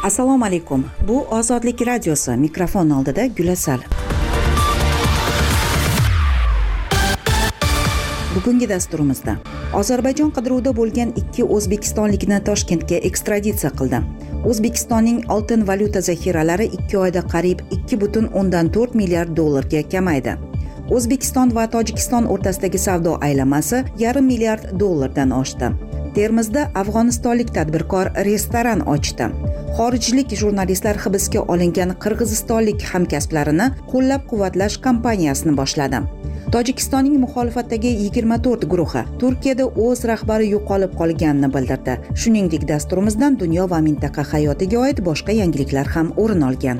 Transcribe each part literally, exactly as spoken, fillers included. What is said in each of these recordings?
Assalomu alaykum. Bu Ozodlik radiosi. Mikrofon oldida Gulasal. Bugungi dasturimizda Ozarbayjon qidiruvda bo'lgan ikki o'zbekistonlikni Toshkentga ekstraditsiya qildi. O'zbekistonning oltin valyuta zaxiralari ikki oyda qariyb ikki butun o'ndan to'rt milliard dollarga kamaydi. O'zbekiston va Tojikiston o'rtasidagi savdo aylanmasi yarim milliard dollardan oshdi. Termizda afg'onistonlik tadbirkor restoran ochdi. Xorijlik jurnalistlar hibsga olingan qirg'izistonlik hamkasblarini qo'llab-quvvatlash kampaniyasini boshladi. Tojikistonning muxolifatdagi yigirma to'rt guruhi Turkiyada o'z rahbari yo'qolib qolganini bildirdi. Shuningdek, dasturimizdan dunyo va mintaqa hayotiga oid boshqa yangiliklar ham o'rin olgan.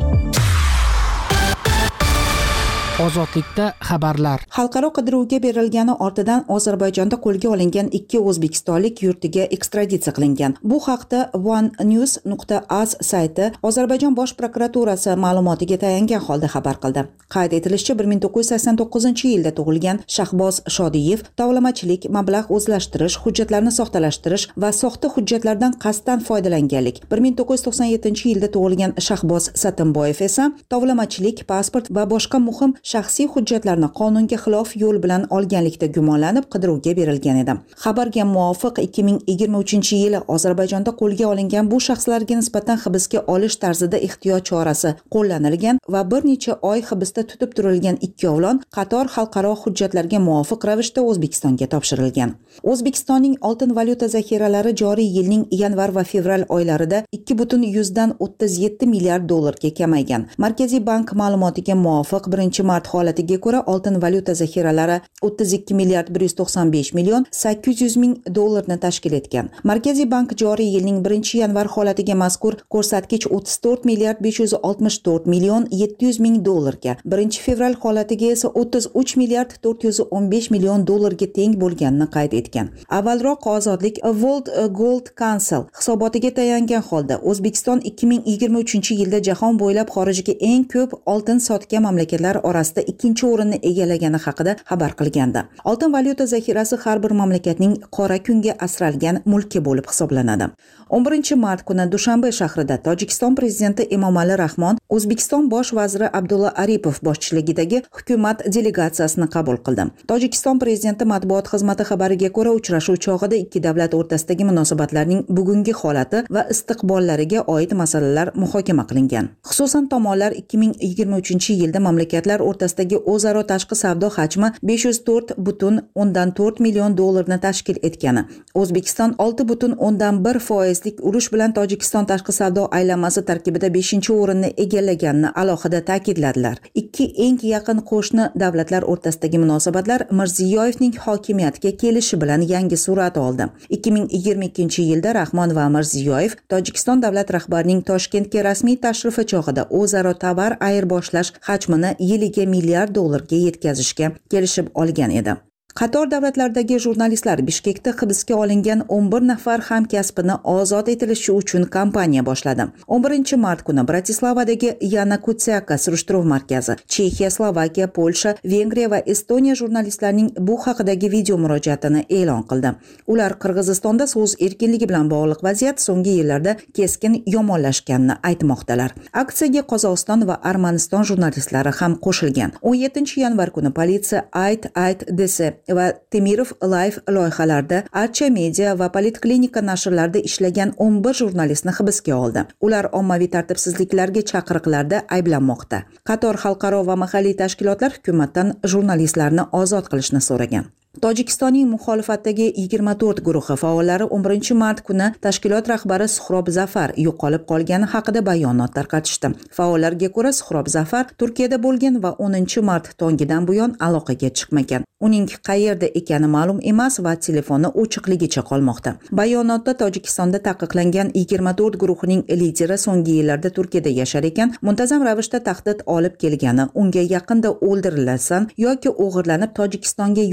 Ozodlikda xabarlar. Xalqaro qidiruvga berilgani ortidan Ozarbayjonda qo'lga olingan ikki o'zbekistonlik yurtiga ekstraditsiya qilingan. Bu haqda one news nuqta az sayti Ozarbayjon bosh prokuraturasi ma'lumotiga tayangan holda xabar qildi. Qayd etilishicha, bir ming to'qqiz yuz sakson to'qqizinchi yilda tug'ilgan Shahboz Shodiyev tovlamachilik, mablag' o'zlashtirish, hujjatlarni soxtalashtirish va soxta hujjatlardan qasddan foydalanganlik. bir ming to'qqiz yuz to'qson yettinchi yilda tug'ilgan Shahboz Satimboyev esa tovlamachilik, pasport va boshqa muhim shaxsiy hujjatlarni qonunga xilof yo'l bilan olganlikda gumonlanib qidiruvga berilgan edi. Xabarga muvofiq ikki ming yigirma uchinchi yili Ozarbayjonda qo'lga olingan bu shaxslarga nisbatan hibsga olish tarzida ehtiyot chorasi qo'llanilgan va bir necha oy hibsda tutib turilgan ikkovlon qator xalqaro hujjatlarga muvofiq ravishda O'zbekistonga topshirilgan. O'zbekistonning oltin valyuta zaxiralari joriy yilning yanvar va fevral oylarida ikki butun yuzdan o'ttiz yetti milliard dollarga kamaygan. Markaziy bank ma'lumotiga muvofiq birinchi mart holatiga ko'ra oltin valyuta zaxiralari o'ttiz ikki milliard bir yuz to'qson besh million sakkiz yuz ming dollarni tashkil etgan. Markaziy bank joriy yilning birinchi yanvar holatiga mazkur ko'rsatkich o'ttiz to'rt milliard besh yuz oltmish to'rt million yetti yuz ming dollarga, birinchi fevral holatiga esa o'ttiz uch milliard to'rt yuz o'n besh million dollarga teng bo'lganini qayd etgan. Avvalroq Ozodlik World Gold Council hisobotiga tayangan holda O'zbekiston ikki ming yigirma uchinchi yilda jahon bo'ylab xorijga eng ko'p oltin sotgan mamlakatlar orasida ikkinchi o'rinni egallagani haqida xabar qilgandi. Oltin valyuta zaxirasi har bir mamlakatning qora kunga asralgan mulki bo'lib hisoblanadi. o'n birinchi mart kuni Dushanbe shahrida Tojikiston prezidenti Emomali Rahmon O'zbekiston bosh vaziri Abdulla Aripov boshchiligidagi hukumat delegatsiyasini qabul qildi. Tojikiston prezidenti matbuot xizmati xabariga ko'ra, uchrashuv chog'ida ikki davlat o'rtasidagi munosabatlarning bugungi holati va istiqbollariga oid masalalar muhokama qilingan. Xususan, tomonlar ikki ming yigirma uchinchi yilda mamlakatlar o'rtasidagi o'zaro tashqi savdo hajmi besh yuz to'rt butun o'ndan to'rt million dollarni tashkil etgani, O'zbekiston olti butun o'ndan bir foizlik ulush bilan Tojikiston tashqi savdo aylanmasi tarkibida beshinchi o'rinni egallaganini alohida ta'kidladilar. Ikki eng yaqin qo'shni davlatlar o'rtasidagi munosabatlar Mirziyoyevning hokimiyatga kelishi bilan yangi surat oldi. ikki ming yigirma ikkinchi yilda Rahmon va Mirziyoyev Tojikiston davlat rahbarining Toshkentga rasmiy tashrifi chog'ida o'zaro tovar ayirboshlash hajmini yiliga milliard dollarga yetkazishga kelishib olgan edi. Qator davlatlardagi jurnalistlar Bishkekda hibsga olingan o'n bir nafar hamkasbini ozod etilishi uchun kampaniya boshladi. o'n birinchi mart kuni Bratislavadagi Yana Kutsiaka surishtiruv markazi, Chexiya, Slovakiya, Polsha, Vengriya va Estoniya jurnalistlarining bu haqidagi video murojaatini e'lon qildi. Ular Qirg'izistonda so'z erkinligi bilan bog'liq vaziyat so'nggi yillarda keskin yomonlashganini aytmoqdalar. Aksiyaga Qozog'iston va Armaniston jurnalistlari ham qo'shilgan. o'n yettinchi yanvar kuni politsiya Ayt Ayt desi va Temirov Live loyihalarida Archa Media va Politklinika nashrlarida ishlagan o'n bir jurnalistni hibsga oldi. Ular ommaviy tartibsizliklarga chaqiriqlarda ayblanmoqda. Qator xalqaro va mahalliy tashkilotlar hukumatdan jurnalistlarni ozod qilishni so'ragan. Tojikistonning muxolifatdagi yigirma to'rt guruhi faollari o'n birinchi mart kuni tashkilot rahbari Suhrob Zafar yo'qolib qolgani haqida bayonot tarqatishdi. Faollarga ko'ra, Suhrob Zafar Turkiyada bo'lgan va o'ninchi mart tongidan buyon aloqaga chiqmagan. Uning qayerda ekani ma'lum emas va telefoni o'chiqligicha qolmoqda. Bayonotda Tojikistonda taqiqlangan yigirma to'rt guruhining lideri so'nggi yillarda Turkiyada yashar ekan, muntazam ravishda tahdid olib kelgani, unga yaqinda o'ldirilsan yoki o'g'irlanib Tojikistonga yo'llanasa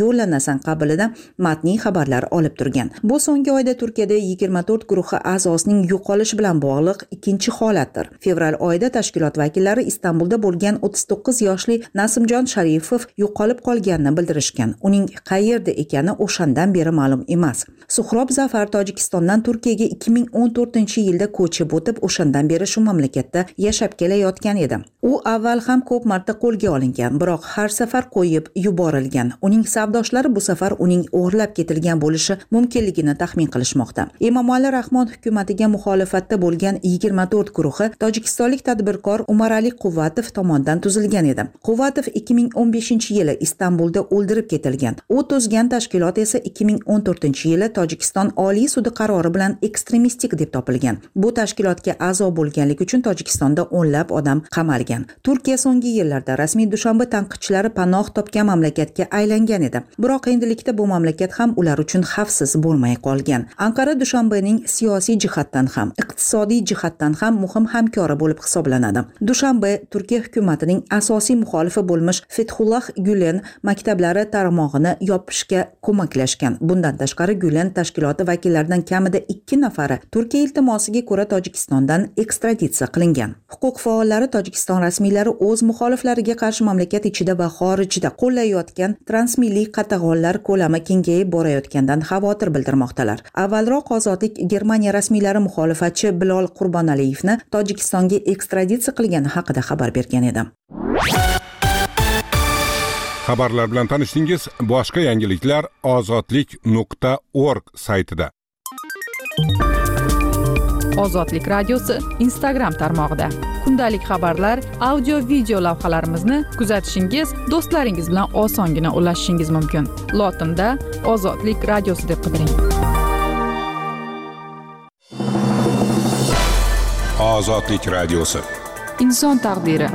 Hasan qabilidan matniy xabarlar olib turgan. Bu so'nggi oyda Turkiyada yigirma to'rt guruhi a'zosining yo'qolishi bilan bog'liq ikkinchi holatdir. Fevral oyida tashkilot vakillari Istanbulda bo'lgan o'ttiz to'qqiz yoshli Nasimjon Sharipov yo'qolib qolganini bildirishgan. Uning qayerda ekani o'shandan beri ma'lum emas. Suhrob Zafar Tojikistondan Turkiyaga ikki ming o'n to'rtinchi yilda ko'chib o'tib, o'shandan beri shu mamlakatda yashab kelayotgan edi. U avval ham ko'p marta qo'lga olingan, biroq har safar qo'yib yuborilgan. Uning savdoshlari bu safar uning o'g'irlab ketilgan bo'lishi mumkinligini taxmin qilishmoqda. Emomali Rahmon hukumatiga muxolifatda bo'lgan yigirma to'rt guruhi tojikistonlik tadbirkor Umarali Quvvatov tomonidan tuzilgan edi. Quvvatov ikki ming o'n beshinchi yili Istanbulda o'ldirib ketilgan. U tuzgan tashkilot esa ikki ming o'n to'rtinchi yili Tojikiston Oliy sudi qarori bilan ekstremistik deb topilgan. Bu tashkilotga a'zo bo'lganlik uchun Tojikistonda o'nlab odam qamalgan. Turkiya so'nggi yillarda rasmiy Dushanbe tanqidchilari panoh topgan mamlakatga aylangan edi. Biroq endilikda bu mamlakat ham ular uchun xavfsiz bo'lmay qolgan. Anqara Dushanbening siyosiy jihatdan ham, iqtisodiy jihatdan ham muhim hamkori bo'lib hisoblanadi. Dushanbe Turkiya hukumatining asosiy muxolifi bo'lmish Fethullah Gülen maktablari tarmog'ini yopishga ko'maklashgan. Bundan tashqari Gülen tashkiloti vakillaridan kamida ikki nafari Turkiya iltimosiga ko'ra Tojikistondan ekstraditsiya qilingan. Huquq faollari Tojikiston rasmiylari o'z muxoliflariga qarshi mamlakat ichida va xorijda qo'llayotgan transmilliy qatag'onlar ko'lami kengayib borayotgandan xavotir bildirmoqdalar. Avvalroq Ozodlik Germaniya rasmiylari muxolifatchi Bilol Qurbonaliyevni Tojikistonga ekstraditsiya qilgani haqida xabar bergan edi. Xabarlar bilan tanishdingiz. Boshqa yangiliklar ozodlik nuqta org saytida. Ozodlik radiosi Instagram tarmog'ida. Kundalik xabarlar, audio, video lavhalarimizni kuzatishingiz, do'stlaringiz bilan osongina ulashishingiz mumkin. Lotinda Ozodlik radiosi deb qidiring. Ozodlik radiosi. Inson taqdiri.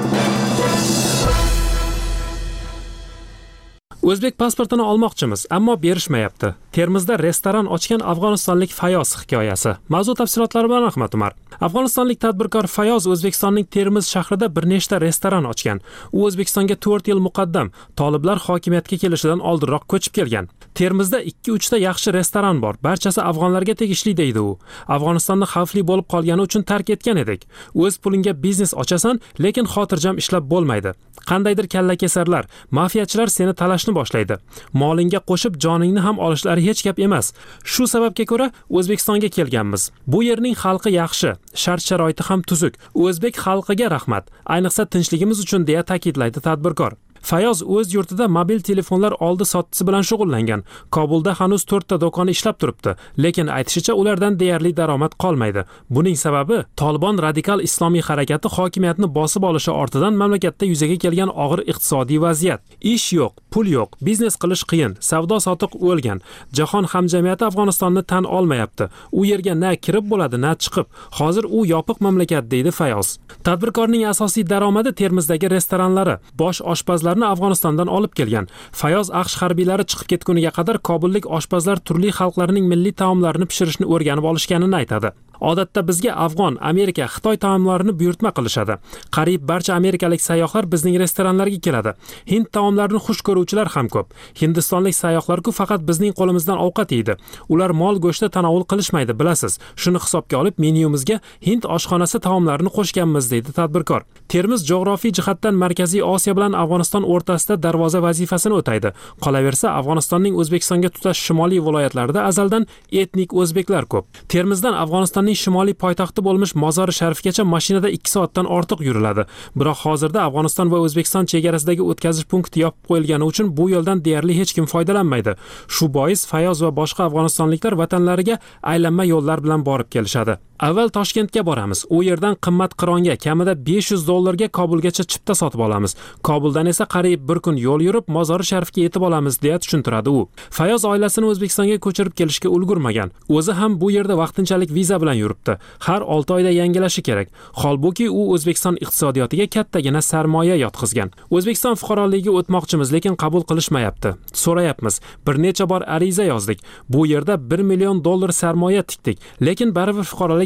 O'zbek pasportini olmoqchimiz, ammo berishmayapti. Termizda restoran ochgan afg'onistonlik Fayoz hikoyasi. Mavzu tafsilotlari bilan Ahmad Umar. Afg'onistonlik tadbirkor Fayoz O'zbekistonning Termiz shahrida bir nechta restoran ochgan. U O'zbekistonga to'rt yil muqaddam toliblar hokimiyatga kelishidan oldinroq ko'chib kelgan. Termizda ikki uch ta yaxshi restoran bor. Barchasi afg'onlarga tegishli deydi u. Afg'onistonni xavfli bo'lib qolgani uchun tark etgan edik. O'z pulingga biznes ochasan, lekin xotirjam ishlab bo'lmaydi. Qandaydir kallakesarlar, mafiyachilar seni talashni boshlaydi. Molingga qo'shib joningni ham olishlari hech gap emas. Shu sababga ko'ra O'zbekistonga kelganmiz. Bu yerning xalqi yaxshi, shart-sharoiti ham tuzuk. O'zbek xalqiga rahmat, ayniqsa tinchligimiz uchun deya ta'kidlaydi tadbirkor. Fayoz o'z yurtida mobil telefonlar oldi sottisi bilan shug'ullangan. Kobulda hanuz to'rtta do'koni ishlab turibdi, lekin aytishicha ulardan deyarli daromad qolmaydi. Buning sababi Tolibon radikal islomiy harakati hokimiyatni bosib olishi ortidan mamlakatda yuzaga kelgan og'ir iqtisodiy vaziyat. Ish yo'q, pul yo'q, biznes qilish qiyin, savdo sotiq o'lgan. Jahon hamjamiyati Afg'onistonni tan olmayapti. U yerga na kirib bo'ladi, na chiqib. Hozir u yopiq mamlakat deydi Fayoz. Tadbirkorning asosiy daromadi Termizdagi restoranlari, bosh oshpazlar Afg'onistondan olib kelgan. Fayoz AQSh harbiylari chiqib ketguniga qadar kobullik oshpazlar turli xalqlarning milliy taomlarini pishirishni o'rganib olishganini aytadi. Odatda bizga Afg'on, Amerika, Xitoy taomlarini buyurtma qilishadi. Qariyb barcha amerikalik sayyohlar bizning restoranlarga keladi. Hind taomlarini xush ko'ruvchilar ham ko'p. Hindistonlik sayyohlar-ku faqat bizning qo'limizdan ovqat yeydi. Ular mol go'shti tanovul qilishmaydi, bilasiz. Shuni hisobga olib menyumizga Hind oshxonasi taomlarini qo'shganmiz, deydi tadbirkor. Termiz jo'g'rofiy jihatdan Markaziy Osiyo bilan Afg'oniston o'rtasida darvoza vazifasini o'taydi. Qolaversa, Afg'onistonning O'zbekistonga tutash shimoliy viloyatlarida azaldan etnik o'zbeklar ko'p. Termizdan Afg'oniston shimoliy poytaxti bo'lmish Mozori Sharifgacha mashinada ikki soatdan ortiq yuriladi. Biroq hozirda Afg'oniston va O'zbekiston chegarasidagi o'tkazish punkti yopib qo'yilgani uchun bu yo'ldan deyarli hech kim foydalanmaydi. Shu bois Fayoz va boshqa afg'onistonliklar vatanlariga aylanma yo'llar bilan borib kelishadi. Avval Toshkentga boramiz. U yerdan qimmat qironga kamida besh yuz dollarga Kobulgacha chipta sotib olamiz. Kobuldan esa qariyb bir kun yo'l yurib Mozori Sharifga yetib olamiz, deya tushuntiradi u. Fayoz oilasini O'zbekistonga ko'chirib kelishga ulgurmagan. O'zi ham bu yerda vaqtinchalik viza bilan yuribdi. Har olti oyda yangilashi kerak. Holbuki u O'zbekiston iqtisodiyotiga kattagina sarmoya yotqizgan. O'zbekiston fuqaroligiga o'tmoqchimiz, lekin qabul qilishmayapti. So'rayapmiz. Bir necha bor ariza yozdik. Bu yerda bir million dollar sarmoya tikdik, lekin baribir fuqarolik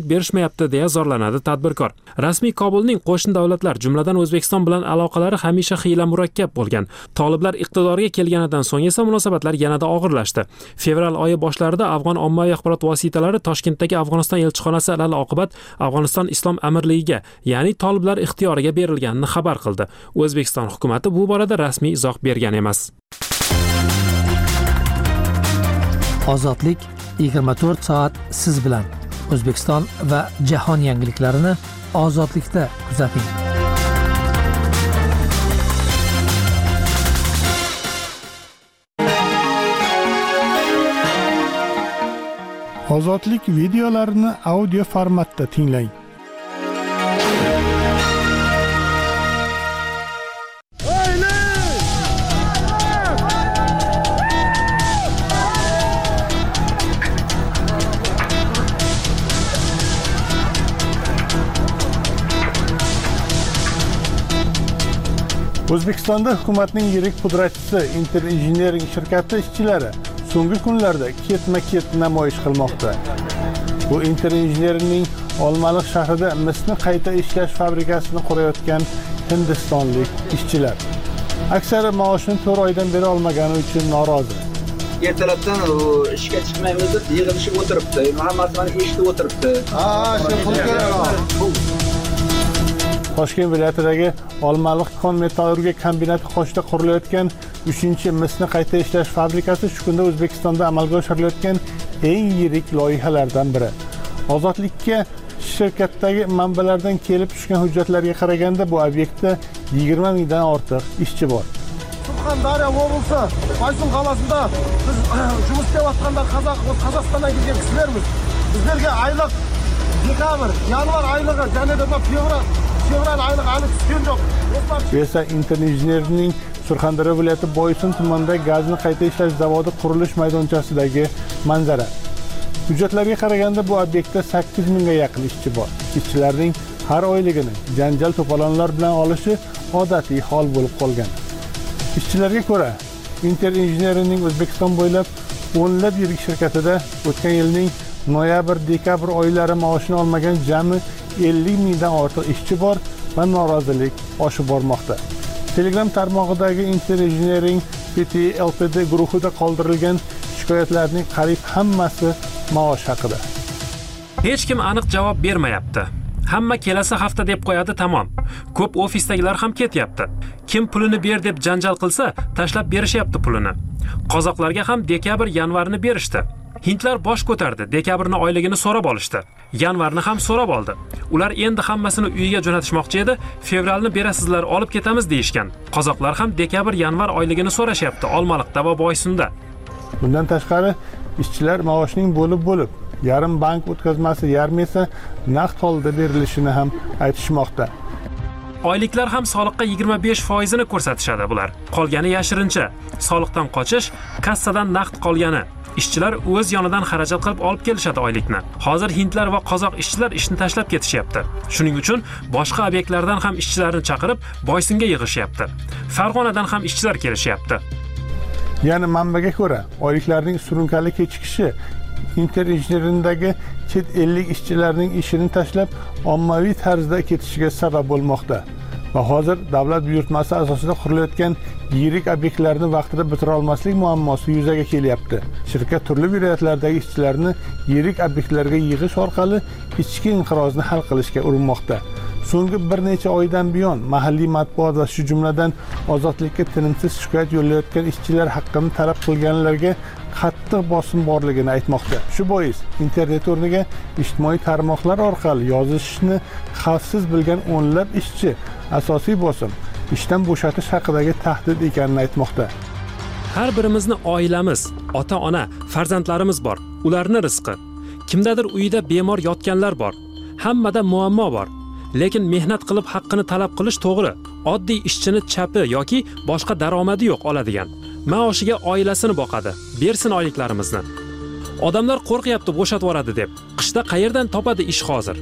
qulaylik berishmayapti deya zorlanadi tadbirkor. Rasmiy Kobulning qo'shni davlatlar, jumladan O'zbekiston bilan aloqalari hamisha xiyla murakkab bo'lgan. Toliblar iqtidorga kelganidan so'ng esa munosabatlar yanada og'irlashdi. Fevral oyi boshlarida afg'on ommaviy axborot vositalari Toshkentdagi Afg'oniston elchixonasi alal oqibat Afg'oniston Islom Amirligiga, ya'ni toliblar ixtiyoriga berilganini xabar qildi. O'zbekiston hukumatı bu borada rasmiy izoh bergan emas. Ozodlik yigirma to'rt soat siz bilan. O'zbekiston va jahon yangiliklarini ozodlikda kuzating. Ozodlik videolarini audio formatda tinglang. O'zbekistonda hukumatning yirik pudratchisi Inter Engineering shirkati ishchilari so'nggi kunlarda ketma-ket namoyish qilmoqda. Bu Inter Engineeringning Olmaliq shahrida misni qayta ishlash fabrikasini qurayotgan hindistonlik ishchilar. Aksari maoshini to'rt oydan beri olmagani uchun norozi. Ertalabdan ishga chiqmaymiz deb yig'ilishib o'tiribdi. Hammasini eshitib o'tiribdi. Ha, shu qilgan. Toshkent viloyatidagi Olmaliq kon metallurgiya kombinati qoshida qurilayotgan uchinchi misni qayta ishlash fabrikasi shu kunda O'zbekistonda amalga oshirilayotgan eng yirik loyihalardan biri. Ozodlikka shirkatdagi manbalardan kelib tushgan hujjatlarga qaraganda bu obyektda yigirma mingdan ortiq ishchi bor. Surxondaryo облысы Baysun qalasida biz жұмыс істеп atqanda Qozog'istondan kelgan kishilarmiz. Bizlarga oylik dekabr, yanvar oyligi, yana da fevral fevral oyligi hali tushgan yo'q. Bu esa Inter Engineeringning Surxondaryo viloyati Boysun tumanidagi gazni qayta ishlash zavodi qurilish maydonchasidagi manzara. Hujjatlarga qaraganda bu obyektda sakkiz mingga yaqin ishchi bor. Ishchilarning har oyligini janjal to'polonlar bilan olishi odatiy hol bo'lib qolgan. Ishchilarga ko'ra, Inter Engineeringning O'zbekiston bo'ylab o'nlab yirik shirkatida o'tgan yilning noyabr-dekabr oylari maoshini olmagan jami ellik mingdan ortiq ishchi bor va norozilik oshib bormoqda. Telegram tarmog'idagi Inter Engineering P T L T D guruhida qoldirilgan shikoyatlarning qariyb hammasi maosh haqida. Hech kim aniq javob bermayapti. Hamma kelasi hafta deb qo'yadi, tamom. Ko'p ofisdagilar ham ketyapti. Kim pulini ber deb janjal qilsa, tashlab berishyapti pulini. Qozoqlarga ham dekabr, yanvarni berishdi. Hindlar bosh ko'tardi, dekabrni oyligini so'rab olishdi. Yanvarni ham so'rab oldi. Ular endi hammasini uyiga jo'natishmoqchi edi. Fevralni berasizlar, olib ketamiz deyishgan. Qozoqlar ham dekabr, yanvar oyligini so'rashyapti Olmaliqda va Boysunda. Bundan tashqari, ishchilar maoshning bo'lib-bo'lib, yarim bank o'tkazmasi, yarmi esa naqd holda berilishini ham aytishmoqda. Oyliklar ham soliqqa yigirma besh foiz ni ko'rsatishadi bular. Qolgani yashirincha. Soliqdan qochish, kassadan naqd qolgani. Ishchilar o'z yonidan xarajat qilib olib kelishadi oylikni. Hozir hindlar va qozoq ishchilar ishni tashlab ketishyapti. Shuning uchun boshqa obyektlardan ham ishchilarni chaqirib Boysunga yig'ishyapti. Farg'onadan ham ishchilar kelishyapti. Ya'ni manbaga ko'ra, oyliklarning surunkali kechikishi Inter Engineeringdagi chet ellik ishchilarning ishini tashlab ommaviy tarzda ketishiga sabab bo'lmoqda. Va hozir davlat buyurtmasi asosida qurilayotgan yirik obyektlarni vaqtida bitira olmaslik muammosi yuzaga kelyapti. Shirkat turli viloyatlardagi ishchilarni yirik obyektlarga yig'ish orqali ichki inqirozni hal qilishga urinmoqda. So'nggi bir necha oydan buyon mahalliy matbuot va shu jumladan ozodlikka tinimsiz shikoyat yo'llayotgan ishchilar haqqini talab qilganlarga qattiq bosim borligini aytmoqda. Shu bois internet o'rniga ijtimoiy tarmoqlar orqali yozishni xavfsiz bilgan o'nlab ishchi asosiy bosim ishdan bo'shatish haqidagi tahdid ekanini aytmoqda. Har birimizni oilamiz, ota-ona, farzandlarimiz bor. Ularni rizqi. Kimdadir uyida bemor yotganlar bor. Hammada muammo bor. Lekin mehnat qilib haqqini talab qilish to'g'ri. Oddiy ishchini chapi yoki boshqa daromadi yo'q oladigan. Maoshiga oilasini boqadi. Bersin oyliklarimizni. Odamlar qo'rqyapti bo'shatib yuboradi deb. Qishda qayerdan topadi ish hozir?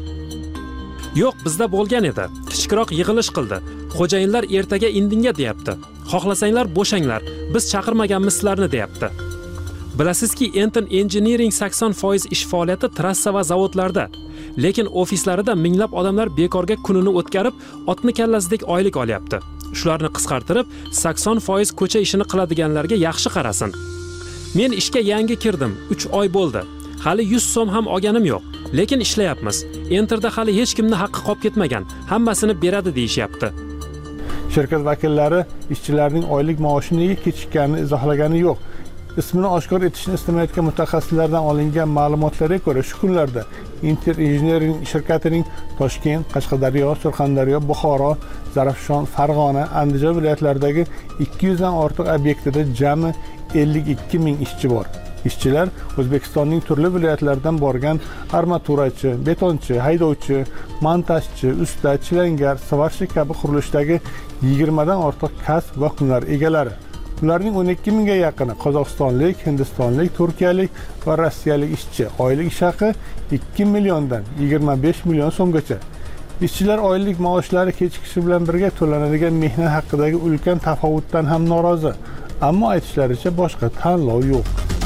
Yo'q, bizda bo'lgan edi. Kichikroq yig'ilish qildi. Xo'jayinlar ertaga indinga deyapti. Xohlasanglar bo'shanglar. Biz chaqirmaganmiz sizlarni deyapti. Bilasizki, Enter Engineering sakson foiz ish faoliyati trassa va zavodlarda, lekin ofislarida minglab odamlar bekorga kunini o'tkazib, otni kallasidek oylik olyapti. Shularni qisqartirib, sakson foiz ko'cha ishini qiladiganlarga yaxshi qarasin. Men ishga yangi kirdim, uch oy bo'ldi. Hali yuz so'm ham olganim yo'q, lekin ishlayapmiz. Enterda hali hech kimni haqqi qolib ketmagan, hammasini beradi deyishyapti. Shirkat vakillari ishchilarning oylik maoshini nega kechikkanini izohlagani yo'q. Ismini oshkor etishni istamayotgan mutaxassislardan olingan ma'lumotlarga ko'ra, shu kunlarda Enter Engineering shirkatining Toshkent, Qashqadaryo, Surxondaryo, Buxoro, Zarafshon, Farg'ona, Andijon viloyatlaridagi ikki yuz dan ortiq obyektida jami ellik ikki ming ishchi bor. Ishchilar O'zbekistonning turli viloyatlaridan borgan armaturachi, betonchi, haydovchi, montajchi, usta, chilangar, svarshnik kabi qurilishdagi yigirma dan ortiq kasb va hunar egalari. Ularning o'n ikki mingga yaqini Qozog'istonlik, Hindistonlik, Turkiyalik va Rossiyalik ishchi. Oylik ish haqi ikki milliondan yigirma besh million so'mgacha. Ishchilar oylik maoshlari kechikishi bilan birga to'lanadigan mehnat haqidagi ulkan tafovutdan ham norozi. Ammo aytishlaricha boshqa tanlov yo'q.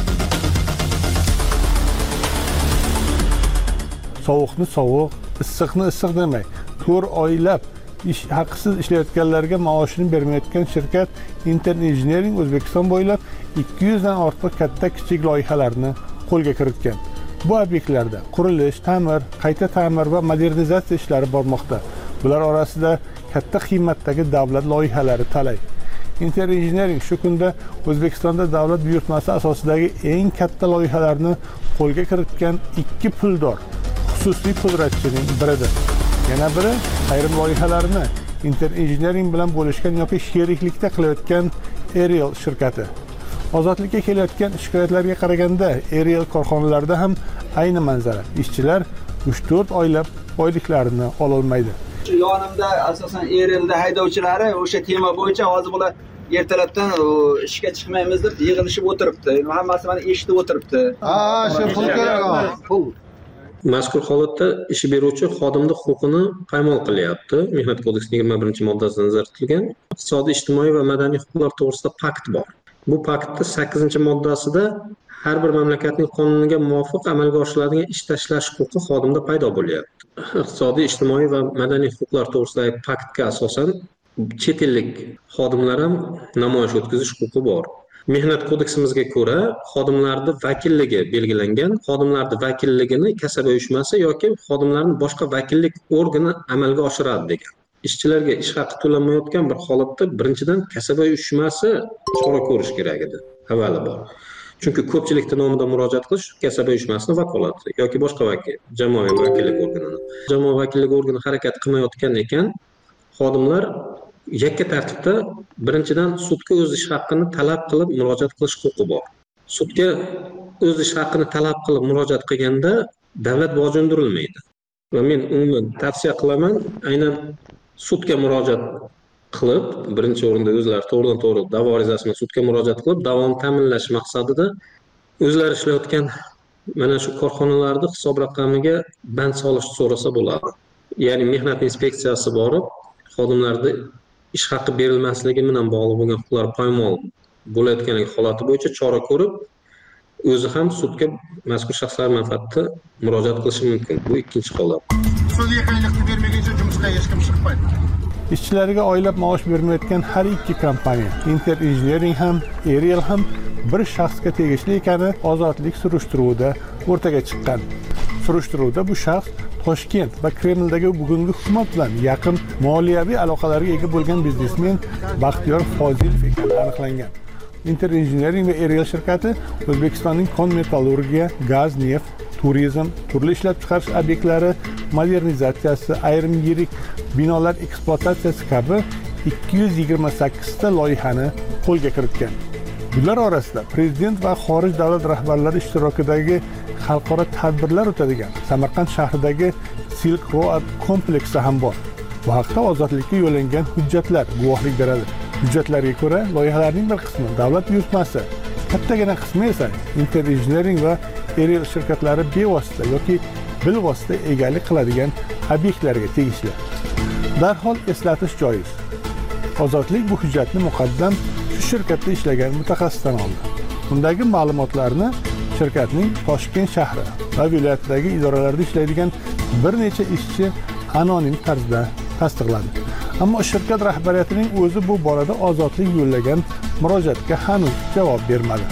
Sovuqni sovuq, issiqni issiq demay, to'rt oylab ish haqisiz ishlayotganlarga maoshini bermayotgan shirkat Enter Engineering O'zbekiston bo'ylab ikki yuz dan ortiq katta kichik loyihalarni qo'lga kiritgan. Bu obyektlarda qurilish, ta'mir, qayta ta'mir va modernizatsiya ishlari bormoqda. Bular orasida katta qiymatdagi davlat loyihalari talay. Enter Engineering shu kunda O'zbekistonda davlat buyurtmasi asosidagi eng katta loyihalarni qo'lga kiritgan ikki puldor xususiy pudratchining biridir. Yana biri ayrim loyihalarni Enter Engineering bilan bo'lishgan yoki sheriklikda qilayotgan Ariel shirkati. Ozodlikka kelayotgan shikoyatlarga qaraganda, Ariel korxonalarida ham ayni manzara. Ishchilar uch to'rt oylab oyliklarini ola olmaydi. Yonimda asosan Arielda haydovchilari o'sha tema bo'yicha hozir bular ertalabdan ishga chiqmaymiz deb yig'ilishib o'tiribdi. Hammasi meni eshitib o'tiribdi. Ha, shu pul kerak. Pul. Mazkur holatda ish beruvchi xodimning huquqini paymol qilyapti. Mehnat kodeksining yigirma birinchi moddasida nazarda tutilgan iqtisodiy, ijtimoiy va madaniy huquqlar to'g'risida pakt bor. Bu paktning sakkizinchi moddasida har bir mamlakatning qonuniga muvofiq amalga oshiriladigan ish tashlash huquqi xodimda paydo bo'lyapti. Iqtisodiy, ijtimoiy va madaniy huquqlar to'g'risidagi paktga asosan chet ellik xodimlar ham namoyish o'tkazish huquqi bor. Mehnat kodeksimizga ko'ra, xodimlarning vakilligi belgilangan. Xodimlarning vakilligini kasaba uyushmasi yoki xodimlarning boshqa vakillik organi amalga oshiradi degan. Ishchilarga ish haqi to'lanmayotgan bir holatda birinchidan kasaba uyushmasi chora ko'rish kerak edi. Avvalo bor. Chunki ko'pchilikning nomidan murojaat qilish kasaba uyushmasining vakolati yoki boshqa vakil, jamoaviy vakillik organini. Jamoaviy vakillik organi harakat qilmayotgan ekan, xodimlar yakka tartibda birinchidan sudga o'z ish haqqini talab qilib murojaat qilish huquqi bor. Sudga o'z ish haqqini talab qilib murojaat qilganda davlat boji undirilmaydi. Va men umuman tavsiya qilaman, aynan sudga murojaat qilib, birinchi o'rinda o'zlari to'g'ridan to'g'ri da'vo arizasini sudga murojaat qilib, davomini ta'minlash maqsadida o'zlari ishlayotgan mana shu korxonalarda hisob raqamiga band solish so'rasa bo'ladi. Ya'ni mehnat inspeksiyasi borib, xodimlarga ish haqqi berilmasligi bilan bog'liq bo'lgan huquqlar poymol bo'layotganligi holati bo'yicha chora ko'rib, o'zi ham sudga mazkur shaxslar manfaatida murojaat qilishi mumkin. Bu ikkinchi holat. Sudga qayliqni bermaguncha jumishga hech kim chiqmaydi. Ishchilarga oylab maosh bermayotgan har ikki kompaniya, Enter Engineering ham, Ariel ham bir shaxsga tegishli ekani ozodlik surishtiruvida o'rtaga chiqqan. Surishtiruvda bu shaxs Toshkent va Kremldagi bugungi hukumat bilan yaqin moliyaviy aloqalarga ega bo'lgan biznesmen Baxtiyor Fozilov ekani aniqlangan. Enter Engineering va Ariel shirkati O'zbekistonning kon metallurgiya, gaz, neft, turizm, turli ishlab chiqarish obyektlari modernizatsiyasi, ayrim yirik binolar ekspluatatsiyasi kabi ikki yuz yigirma sakkiz ta loyihani qo'lga kiritgan. Bular orasida prezident va xorij davlat rahbarlari ishtirokidagi xalqaro tadbirlar o'tadigan Samarqand shahridagi Silk Road kompleksi ham bor. Bu haqda ozodlikka yo'llangan hujjatlar guvohlik beradi. Hujjatlarga ko'ra, loyihalarning bir qismi davlat buyurtmasi, kattagina qismi esa Enter Engineering va Ariel shirkatlari bevosita yoki bilvosita egalik qiladigan obyektlarga tegishli. Darhol eslatish joiz. Ozodlik bu hujjatni muqaddam shu shirkatda ishlagan mutaxassisdan oldi. Undagi ma'lumotlarni shirkatning Toshkent shahri va viloyatdagi idoralarda ishlaydigan bir necha ishchi anonim tarzda tasdiqladi. Ammo shirkat rahbariyatining o'zi bu borada ozodlik yo'llagan murojaatga hanuz javob bermadi.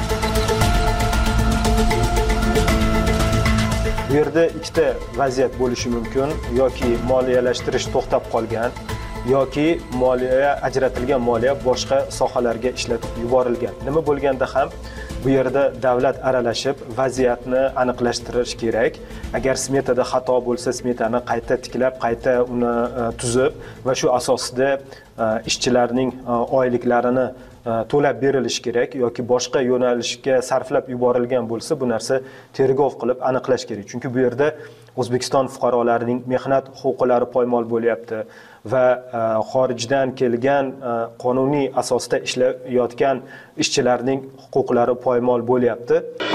Bu yerda ikkita vaziyat bo'lishi mumkin, yoki moliyalashtirish to'xtab qolgan, yoki moliya ajratilgan moliya boshqa sohalarga ishlatib yuborilgan. Nima bo'lganda ham bu yerda davlat aralashib vaziyatni aniqlashtirish kerak. Agar smetada xato bo'lsa, smetani qayta tiklab, qayta uni tuzib va shu asosida ishchilarning oyliklarini to'lab berilishi kerak yoki boshqa yo'nalishga sarflab yuborilgan bo'lsa, bu narsa tergov qilib aniqlash kerak. Chunki bu yerda O'zbekiston fuqarolarining mehnat huquqlari poymol bo'lyapti va xorijdan kelgan qonuniy asosda ishlayotgan ishchilarning huquqlari poymol bo'lyapti.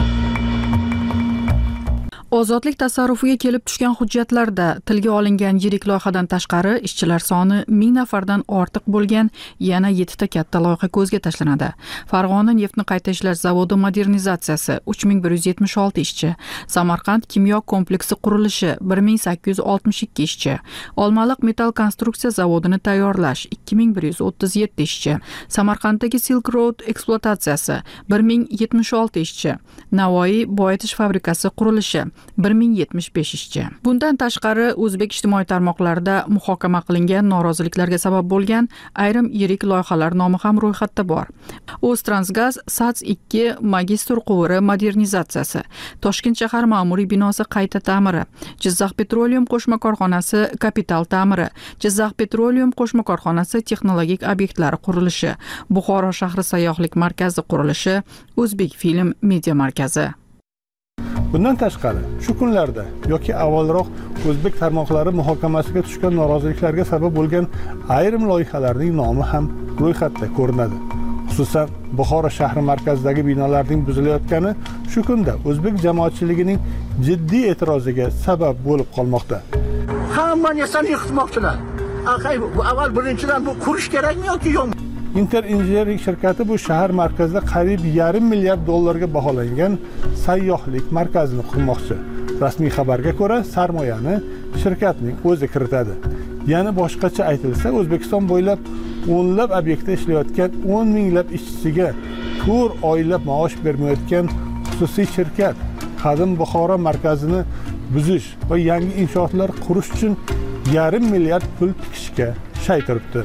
Ozodlik tasarrufiga kelib tushgan hujjatlarda tilga olingan yirik loyihadan tashqari ishchilar soni ming nafardan ortiq bo'lgan yana yettita katta loyiha ko'zga tashlanadi. Farg'ona neftni qayta ishlash zavodi modernizatsiyasi uch ming bir yuz yetmish olti ishchi, Samarqand kimyo kompleksi qurilishi bir ming sakkiz yuz oltmish ikki ishchi, Olmaliq metall konstruksiya zavodini tayyorlash ikki ming bir yuz o'ttiz yetti ishchi, Samarqanddagi Silk Road ekspluatatsiyasi bir ming yetmish olti ishchi, Navoiy boyitish fabrikasi qurilishi bir ming yetmish besh ishchi. Bundan tashqari o'zbek ijtimoiy tarmoqlarida muhokama qilingan noroziliklarga sabab bo'lgan ayrim yirik loyihalar nomi ham ro'yxatda bor. O'ztransgaz SATS ikki magistr quvuri modernizatsiyasi, Toshkent shahar ma'muriy binosi qayta ta'miri, Jizzax Petroleum qo'shma korxonasi kapital ta'miri, Jizzax Petroleum qo'shma korxonasi texnologik obyektlari qurilishi, Buxoro shahri sayyohlik markazi qurilishi, O'zbek film media markazi. Bundan tashqari, shu kunlarda yoki avvalroq o'zbek tarmoqlari muhokamasiga tushgan noroziliklarga sabab bo'lgan ayrim loyihalarning nomi ham ro'yxatda ko'rinadi. Xususan, Buxoro shahri markazidagi binolarning buzilayotgani shu kunda o'zbek jamoatchiligining jiddiy e'tiroziga sabab bo'lib qolmoqda. Hamma narsani yiqitmoqchilar. Aqay, bu avval birinchidan bu qurish kerakmi yoki yo'qmi? Inter Engineering shirkati bu shahar markazida qariyb yarim milliard dollarga baholangan sayyohlik markazini qurmoqchi. Rasmiy xabarga ko'ra, sarmoyani shirkatning o'zi kiritadi. Ya'ni boshqacha aytilsa, O'zbekiston bo'ylab o'nlab obyektda ishlayotgan o'n minglab ishchisiga to'rt oylab maosh bermayotgan xususiy shirkat qadim Buxoro markazini buzish va yangi inshootlar qurish uchun yarim milliard pul tikishga shay turibdi.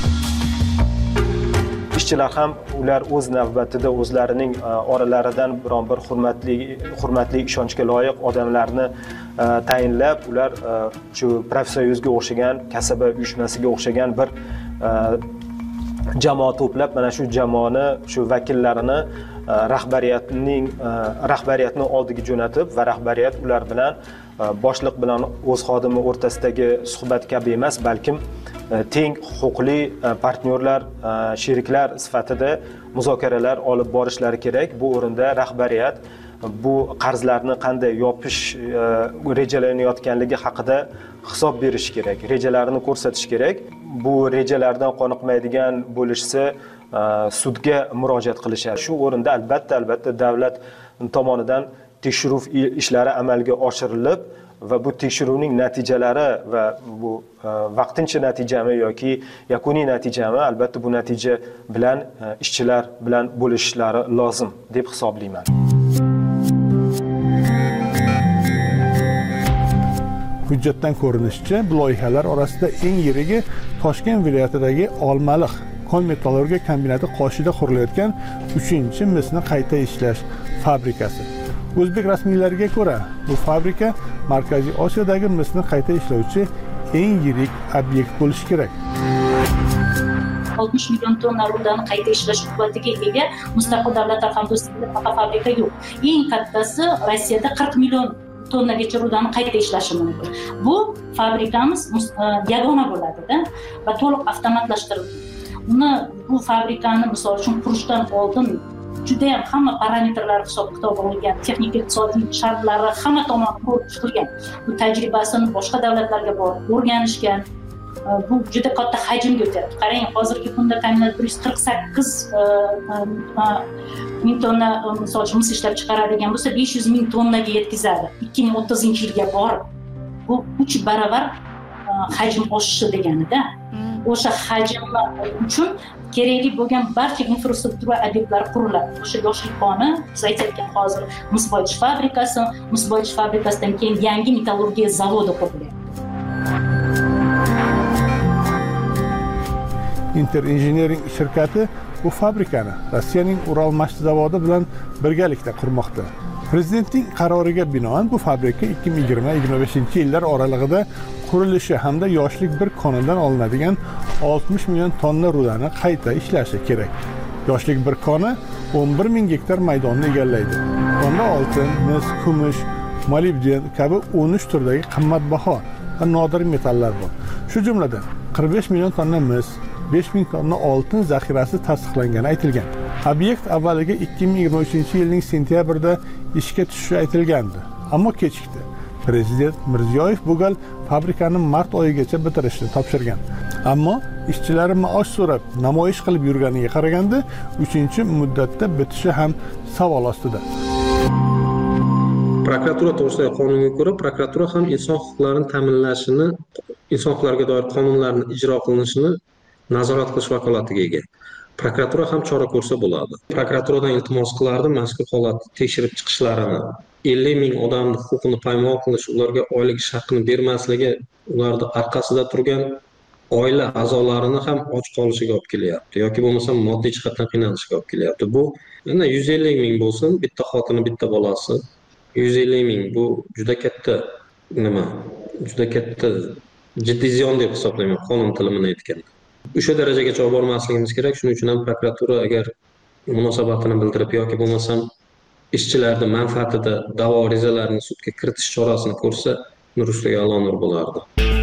Ishchilar ham ular o'z navbatida o'zlarining oralaridan biron bir hurmatli hurmatli ishonchga loyiq odamlarni tayinlab, ular shu profsoyuzga o'xshagan, kasaba uyushmasiga o'xshagan bir jamoa to'plab, mana shu jamoani, shu vakillarini rahbariyatning rahbariyatni oldiga jo'natib va rahbariyat ular bilan boshliq bilan o'z xodimi o'rtasidagi suhbat kabi emas, balkim teng huquqli partnyorlar, sheriklar sifatida muzokaralar olib borishlari kerak. Bu o'rinda rahbariyat bu qarzlarni qanday yopish rejalanayotganligi haqida hisob berish kerak, rejalarini ko'rsatish kerak. Bu rejalardan qoniqmaydigan bo'lishsa, sudga murojaat qilishadi. Shu o'rinda albatta albatta davlat tomonidan tekshiruv ishlari amalga oshirilib va bu tekshiruvning natijalari va bu vaqtincha natijami yoki yakuniy natijami, albatta bu natija bilan ishchilar bilan bo'lishlari lozim deb hisoblayman. Hujjatdan ko'rinishicha, bu loyihalar orasida eng yirigi Toshkent viloyatidagi Olmaliq kon metallurgiya kombinati qoshida qurilayotgan uchinchi misni qayta ishlash fabrikasi. O'zbek rasmiylariga ko'ra, bu fabrika Markaziy Osiyodagi misni qayta ishlovchi eng yirik obyekt bo'lishi kerak. oltmish million tonna rudani qayta ishlash quvvatiga ega mustaqil davlatlar hamdo'stligida faqat fabrika yo'q. Eng kattasi Rossiyada qirq million tonnagacha rudani qayta ishlashi mumkin. Bu fabrikamiz yagona bo'ladi-da va to'liq avtomatlashtirilgan. Uni bu fabrikani misol uchun qurishdan oldin juda ham hamma parametrlari hisob kitob olingan, texnik iqtisodiy shartlari hamma tomonidan ko'rib chiqilgan. Bu tajribasini boshqa davlatlarga borib o'rganishgan. Bu juda katta hajmga o'tadi. Qarang, hozirgi kunda kombinat bir yuz qirq sakkiz ming tonna misol uchun mis ishlab chiqaradigan bo'lsa besh yuz ming tonnaga yetkazadi ikki ming o'ttizinchi yilga borib. Bu uch baravar hajm oshishi deganida. O'sha hajmlar uchun kerakli bo'lgan barcha infrastruktura obyektlari quriladi. O'sha yoshlik koni, biz aytayotgan hozir mis boyitish fabrikasi, mis boyitish fabrikasidan keyin yangi metallurgiya zavodi qurilyapti. Inter Engineering shirkati bu fabrikani Rossiyaning Uralmashti zavodi bilan birgalikda qurmoqda. Prezidentning qaroriga binoan bu fabrika ikki ming yigirma yigirma beshinchi yillar oralig'ida qurilishi hamda yoshlik bir konidan olinadigan oltmish million tonna rudani qayta ishlashi kerak. Yoshlik bir koni o'n bir ming gektar maydonni egallaydi. Unda oltin, mis, kumush, molibden kabi o'n uch turdagi qimmatbaho va nodir metallar bor. Shu jumladan qirq besh million tonna mis, besh ming tonna oltin zaxirasi tasdiqlangani aytilgan. Obyekt avvaliga ikki ming yigirma uchinchi yilning sentyabrida ishga tushishi aytilgandi, ammo kechikdi. Prezident Mirziyoyev bu gal fabrikani mart oyigacha bitirishni topshirgan. Ammo ishchilari maosh so'rab namoyish qilib yurganiga qaraganda uchinchi muddatda bitishi ham savol ostida. Prokuratura to'g'risidagi qonunga ko'ra, prokuratura ham inson huquqlarini ta'minlashini, inson huquqlariga doir qonunlarning ijro qilinishini nazorat qilish vakolatiga ega. Prokuratura ham chora ko'rsa bo'ladi. Prokuraturadan iltimos qilardim mazkur holatni tekshirib chiqishlarini. ellik ming odamning huquqini poymol qilish, ularga oylik haqini bermasligi, ularning orqasida turgan oila a'zolarini ham och qolishiga olib kelyapti yoki bo'lmasa moddiy jihatdan qiynalishiga olib kelyapti. Bu yana yuz ellik ming bo'lsin, bitta xotini, bitta bolasi. yuz ellik ming bu juda katta nima? Juda katta jiddiy ziyon deb hisoblayman qonun tilimini aytganda. O'sha darajagacha olib bormasligimiz kerak. Shuning uchun ham prokuratura agar munosabatini bildirib yoki bo'lmasam ishchilarning manfaatida da'vo arizalarini sudga kiritish chorasini ko'rsa, nur ustiga a'lo nur bo'lardi.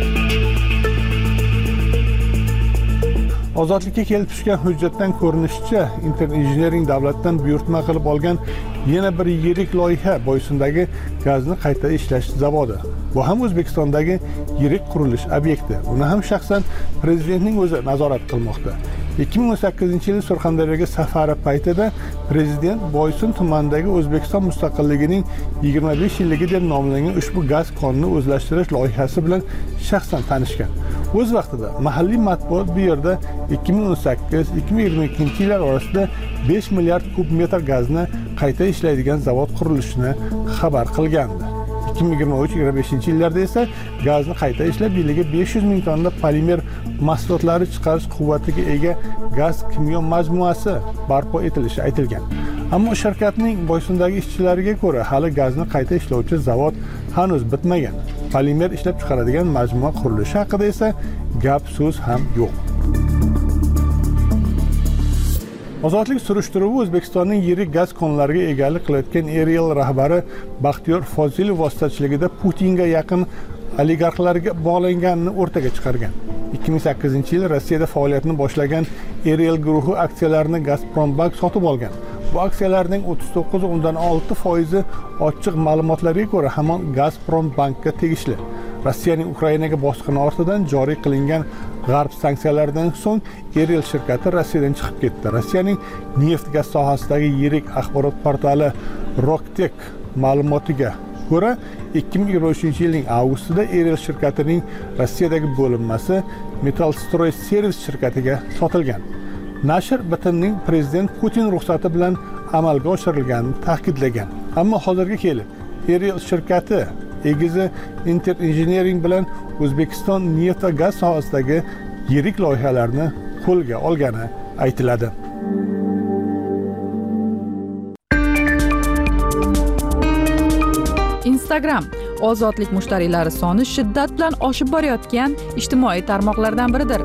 Ozodlikka kelib tushgan hujjatdan ko'rinishicha, Inter Engineering davlatdan buyurtma qilib olgan yana bir yirik loyiha Boysundagi gazni qayta ishlash zavodi. Bu ham O'zbekistondagi yirik qurilish obyekti. Uni ham shaxsan prezidentning o'zi nazorat qilmoqda. ikki ming o'n sakkizinchi yil Surxondaryoga safari paytida prezident Boysund tumanidagi O'zbekiston mustaqilligining yigirma besh yilligi deb nomlangan ushbu gaz konini o'zlashtirish loyihasi bilan shaxsan tanishgan. O'z vaqtida mahalliy matbuot bu yerda ikki ming o'n sakkiz ikki ming yigirma ikkinchi yillar orasida besh milliard kub metr gazni qayta ishlaydigan zavod qurilishini xabar qilgandi. ikki ming yigirma uch yigirma beshinchi yillarda esa gazni qayta ishlab yiliga besh yuz ming tonna polimer mahsulotlari chiqarish quvvatiga ega gaz kimyo majmuasi barpo etilishi aytilgan. Ammo shirkatning Boysundagi ishchilariga ko'ra, hali gazni qayta ishlovchi zavod hanuz bitmagan. Polimer ishlab chiqaradigan majmua qurilishi haqida esa gap so'z ham yo'q. Ozodlik surishtiruvi O'zbekistonning yirik gaz konlariga egalik qilayotgan Erial rahbari Baxtiyor Fozilov vositachiligida Putinga yaqin oligarxlarga bog'langanini o'rtaga chiqargan. ikki ming sakkizinchi yil Rossiyada faoliyatini boshlagan Erial guruhi aksiyalarini Gazprombank sotib olgan. Bu aksiyalarning o'ttiz to'qqiz o'ndan olti foizi ochiq ma'lumotlarga ko'ra hamon Gazprombankka tegishli. Rossiyaning Ukrainaga bosqini ortidan joriy qilingan g'arb sanksiyalaridan so'ng Erial shirkati Rossiyadan chiqib ketdi. Rossiyaning neft-gaz sohasidagi yirik axborot portali Roktek ma'lumotiga ko'ra, ikki ming yigirma uchinchi yilning avgustida Erial shirkatining Rossiyadagi bo'linmasi Metallstroy Servis shirkatiga sotilgan. Nashr bitimning prezident Putin ruxsati bilan amalga oshirilganini ta'kidlagan. Ammo hozirga kelib Erial shirkati egizi Inter Engineering bilan O'zbekiston neft va gaz sohasidagi yirik loyihalarni qo'lga olgani aytiladi. Instagram ozodlik mushtariylari soni shiddat bilan oshib borayotgan ijtimoiy tarmoqlardan biridir.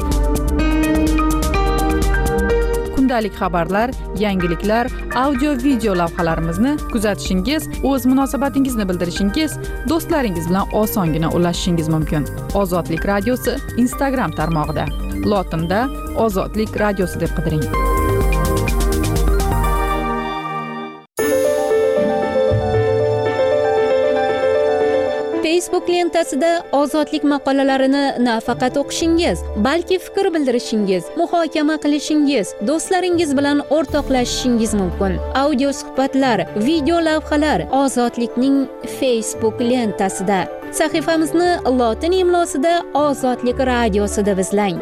Kundalik xabarlar, yangiliklar, audio video lavhalarimizni kuzatishingiz, o'z munosabatingizni bildirishingiz, do'stlaringiz bilan osongina ulashishingiz mumkin. Ozodlik radiosi Instagram tarmog'ida. Lotinda Ozodlik radiosi deb qidiring. Facebook lentasida ozodlik maqolalarini nafaqat o'qishingiz, balki fikr bildirishingiz, muhokama qilishingiz, do'stlaringiz bilan o'rtoqlashishingiz mumkin. Audio suhbatlar, video lavhalar Ozodlikning Facebook lentasida. Sahifamizni lotin imlosida Ozodlik radiosida izlang.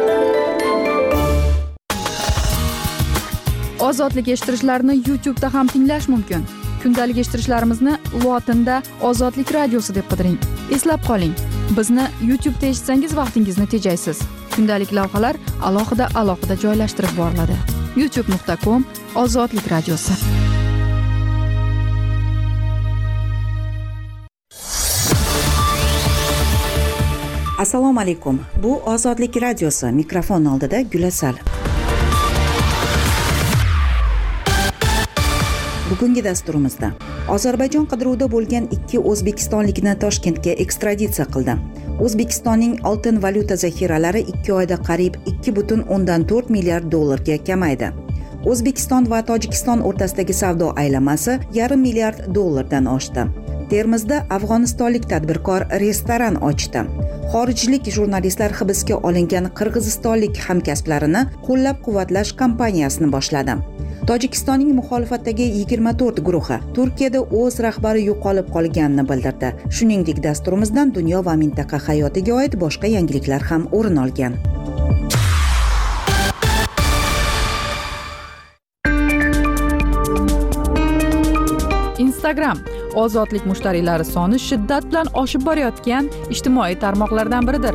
Ozodlik eshittirishlarni YouTube da ham tinglash mumkin. Kundalik eshittirishlarimizni lotinda Ozodlik radiosi deb qidiring. Eslab qoling, bizni YouTube'da eshitsangiz vaqtingizni tejaysiz. Kundalik lavhalar alohida alohida joylashtirib boriladi. youtube nuqta com Ozodlik radiosi. Assalomu alaykum. Bu Ozodlik radiosi. Mikrofon oldida Gulasal. Bugungi dasturimizda Ozarbayjon qidiruvda bo'lgan ikki o'zbekistonlikni Toshkentga ekstraditsiya qildi. O'zbekistonning oltin valyuta zaxiralari ikki oyda qariyb ikki butun o'ndan to'rt milliard dollarga kamaydi. O'zbekiston va Tojikiston o'rtasidagi savdo aylanmasi yarim milliard dollardan oshdi. Termizda afg'onistonlik tadbirkor restoran ochdi. Xorijlik jurnalistlar hibsga olingan qirg'izistonlik hamkasblarini qo'llab-quvvatlash kampaniyasini boshladi. Tojikistonning muxolifatdagi yigirma to'rt guruhi Turkiyada o'z rahbari yo'qolib qolganini bildirdi. Shuningdek, dasturimizdan dunyo va mintaqa hayotiga oid boshqa yangiliklar ham o'rin olgan. Instagram ozodlik mushtariylari soni shiddat bilan oshib borayotgan ijtimoiy tarmoqlardan biridir.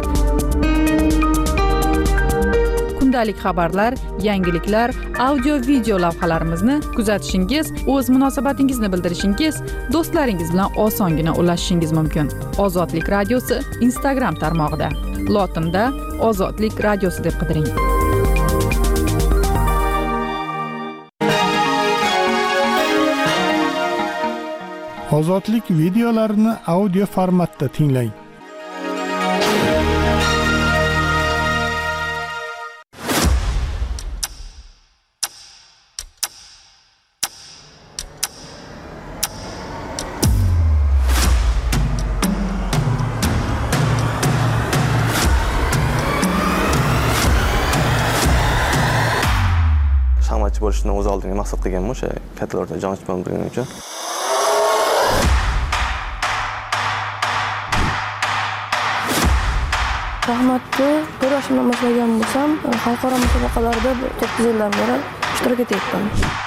Kundalik xabarlar, yangiliklar, audio video lavhalarimizni kuzatishingiz, o'z munosabatingizni bildirishingiz, do'stlaringiz bilan osongina ulashishingiz mumkin. Ozodlik radiosi Instagram tarmog'ida. Lotinda Ozodlik radiosi deb qidiring. Ozodlik videolarini audio formatda tinglang. Shaxmatchi bo'lishni o'z oldiga maqsad qilganman, o'sha kattalarda jon chiqarib turganim uchun. Shaxmatni bir yoshimdan boshlagan bo'lsam, xalqaro musobaqalarda to'qqiz yildan beri ishtirok etyapman.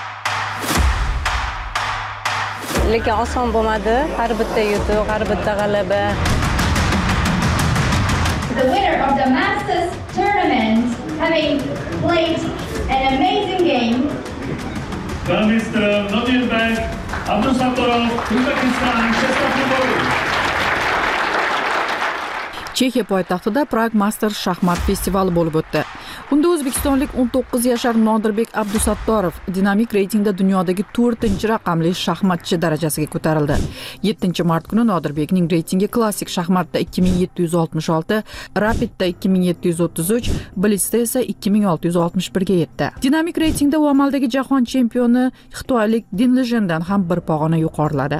Lekin oson bo'lmadi. Har bitta yutuq, har bitta g'alaba. The winner of the Masters tournament, having played an amazing game. Mister Nodirbek Abdusattorov, Uzbekistan, Shestafleboy. Chexiya poytaxtida Prague Masters shaxmat festivali bo'lib o'tdi. Unda o'zbekistonlik o'n to'qqiz yashar Nodirbek Abdusattorov dinamik reytingda dunyodagi to'rtinchi raqamli shaxmatchi darajasiga ko'tarildi. yettinchi mart kuni Nodirbekning reytingi klassik shaxmatda ikki ming yetti yuz oltmish olti, rapidda ikki ming yetti yuz o'ttiz uch, blitzda esa ikki ming olti yuz oltmish bir ga yetdi. Dinamik reytingda u amaldagi jahon chempioni xitoylik Din Lejendan ham bir pog'ona yuqoriladi.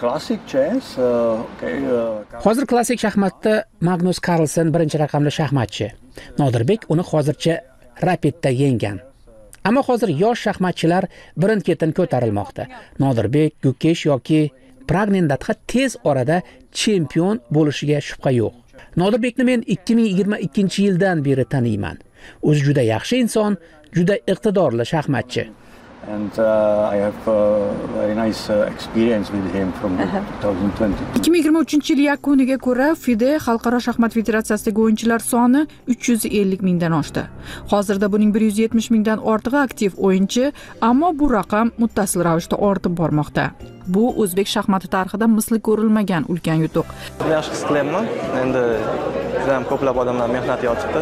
Hozir klassik shaxmatda Magnus Carlsen birinchi raqamli shaxmatchi. Nodirbek uni hozircha rapidda yenggan. Ammo hozir yosh shaxmatchilar birin-ketin ko'tarilmoqda. Nodirbek, Gukesh yoki Pragnendatxa tez orada chempion bo'lishiga shubha yo'q. Nodirbekni men ikki ming yigirma ikkinchi yildan beri taniyman. O'zi juda yaxshi inson, juda iqtidorli shaxmatchi. And uh, I have a very nice uh, experience with him from twenty twenty. ikki ming yigirma uchinchi yil yakuniga ko'ra FIDE Xalqaro shaxmat federatsiyasidagi o'yinchilar soni uch yuz ellik mingdan oshdi. Hozirda buning bir yuz yetmish mingdan ortig'i aktiv o'yinchi, ammo bu raqam muttasil ravishda ortib bormoqda. Bu o'zbek shaxmati tarixida misli ko'rilmagan ulkan yutuq. Yaxshi his qilyapman. Endi juda ham ko'plab odamlar mehnat yotibdi.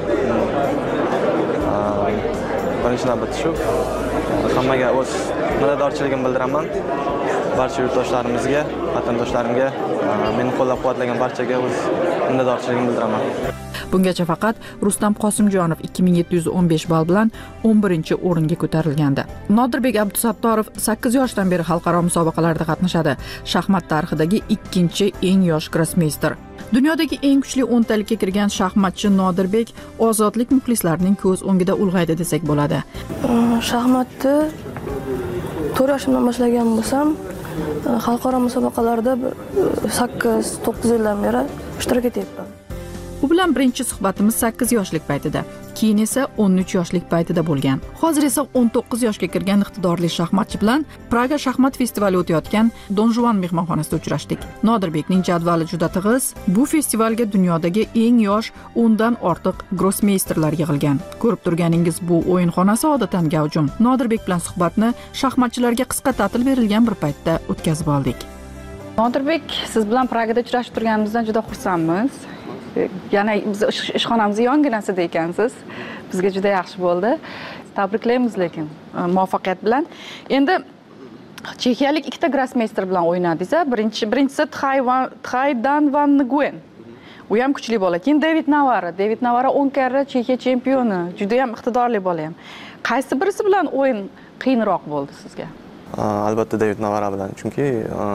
Birinchi navbatda shu. Hammaga o'z minnatdorchiligimni bildiraman. barcha yurtdoshlarimizga, vatandoshlarimga, meni qo'llab-quvvatlagan barchaga o'z minnatdorchiligimni bildiraman. Bungacha faqat Rustam Qosimjonov ikki ming yetti yuz o'n besh ball bilan o'n birinchi o'ringa ko'tarilgandi. Nodirbek Abdusattorov sakkiz yoshdan beri xalqaro musobaqalarda qatnashadi. Shaxmat tarixidagi ikkinchi eng yosh grossmeyster. Dunyodagi eng kuchli o'ntalikka kirgan shaxmatchi Nodirbek ozodlik muxlislarining ko'z o'ngida ulg'aydi desak bo'ladi. Shaxmatni to'rt yoshimdan boshlagan bo'lsam, xalqaro musobaqalarda sakkiz to'qqiz yildan beri ishtirok etyapman. U bilan birinchi suhbatimiz sakkiz yoshlik paytida, keyin esa o'n uch yoshlik paytida bo'lgan. Hozir esa o'n to'qqiz yoshga kirgan iqtidorli shaxmatchi bilan Praga shaxmat festivali o'tayotgan Don Juan mehmonxonasida uchrashdik. Nodirbekning jadvali juda tig'iz. Bu festivalga dunyodagi eng yosh o'ndan ortiq grossmeysterlar yig'ilgan. Ko'rib turganingiz bu o'yinxonasi odatan gavjum. Nodirbek bilan suhbatni shaxmatchilarga qisqa ta'til berilgan bir paytda o'tkazib oldik. Nodirbek, siz bilan Pragada uchrashib turganimizdan juda xursandmiz. Yana biz ishxonamizni yonginasida ekansiz. Bizga juda yaxshi bo'ldi. Tabriklaymiz lekin muvaffaqiyat bilan. Endi chexiyalik ikkita grossmeyster bilan o'ynadingiz. Birinchi birinchisi Txay Dan Van Nguyen. U ham kuchli bola. Keyin David Navara. David Navara o'n karra Chexiya chempioni. Juda ham iqtidorli bola ham. Qaysi birisi bilan o'yin qiyinroq bo'ldi sizga? Albatta David Navara bilan. Chunki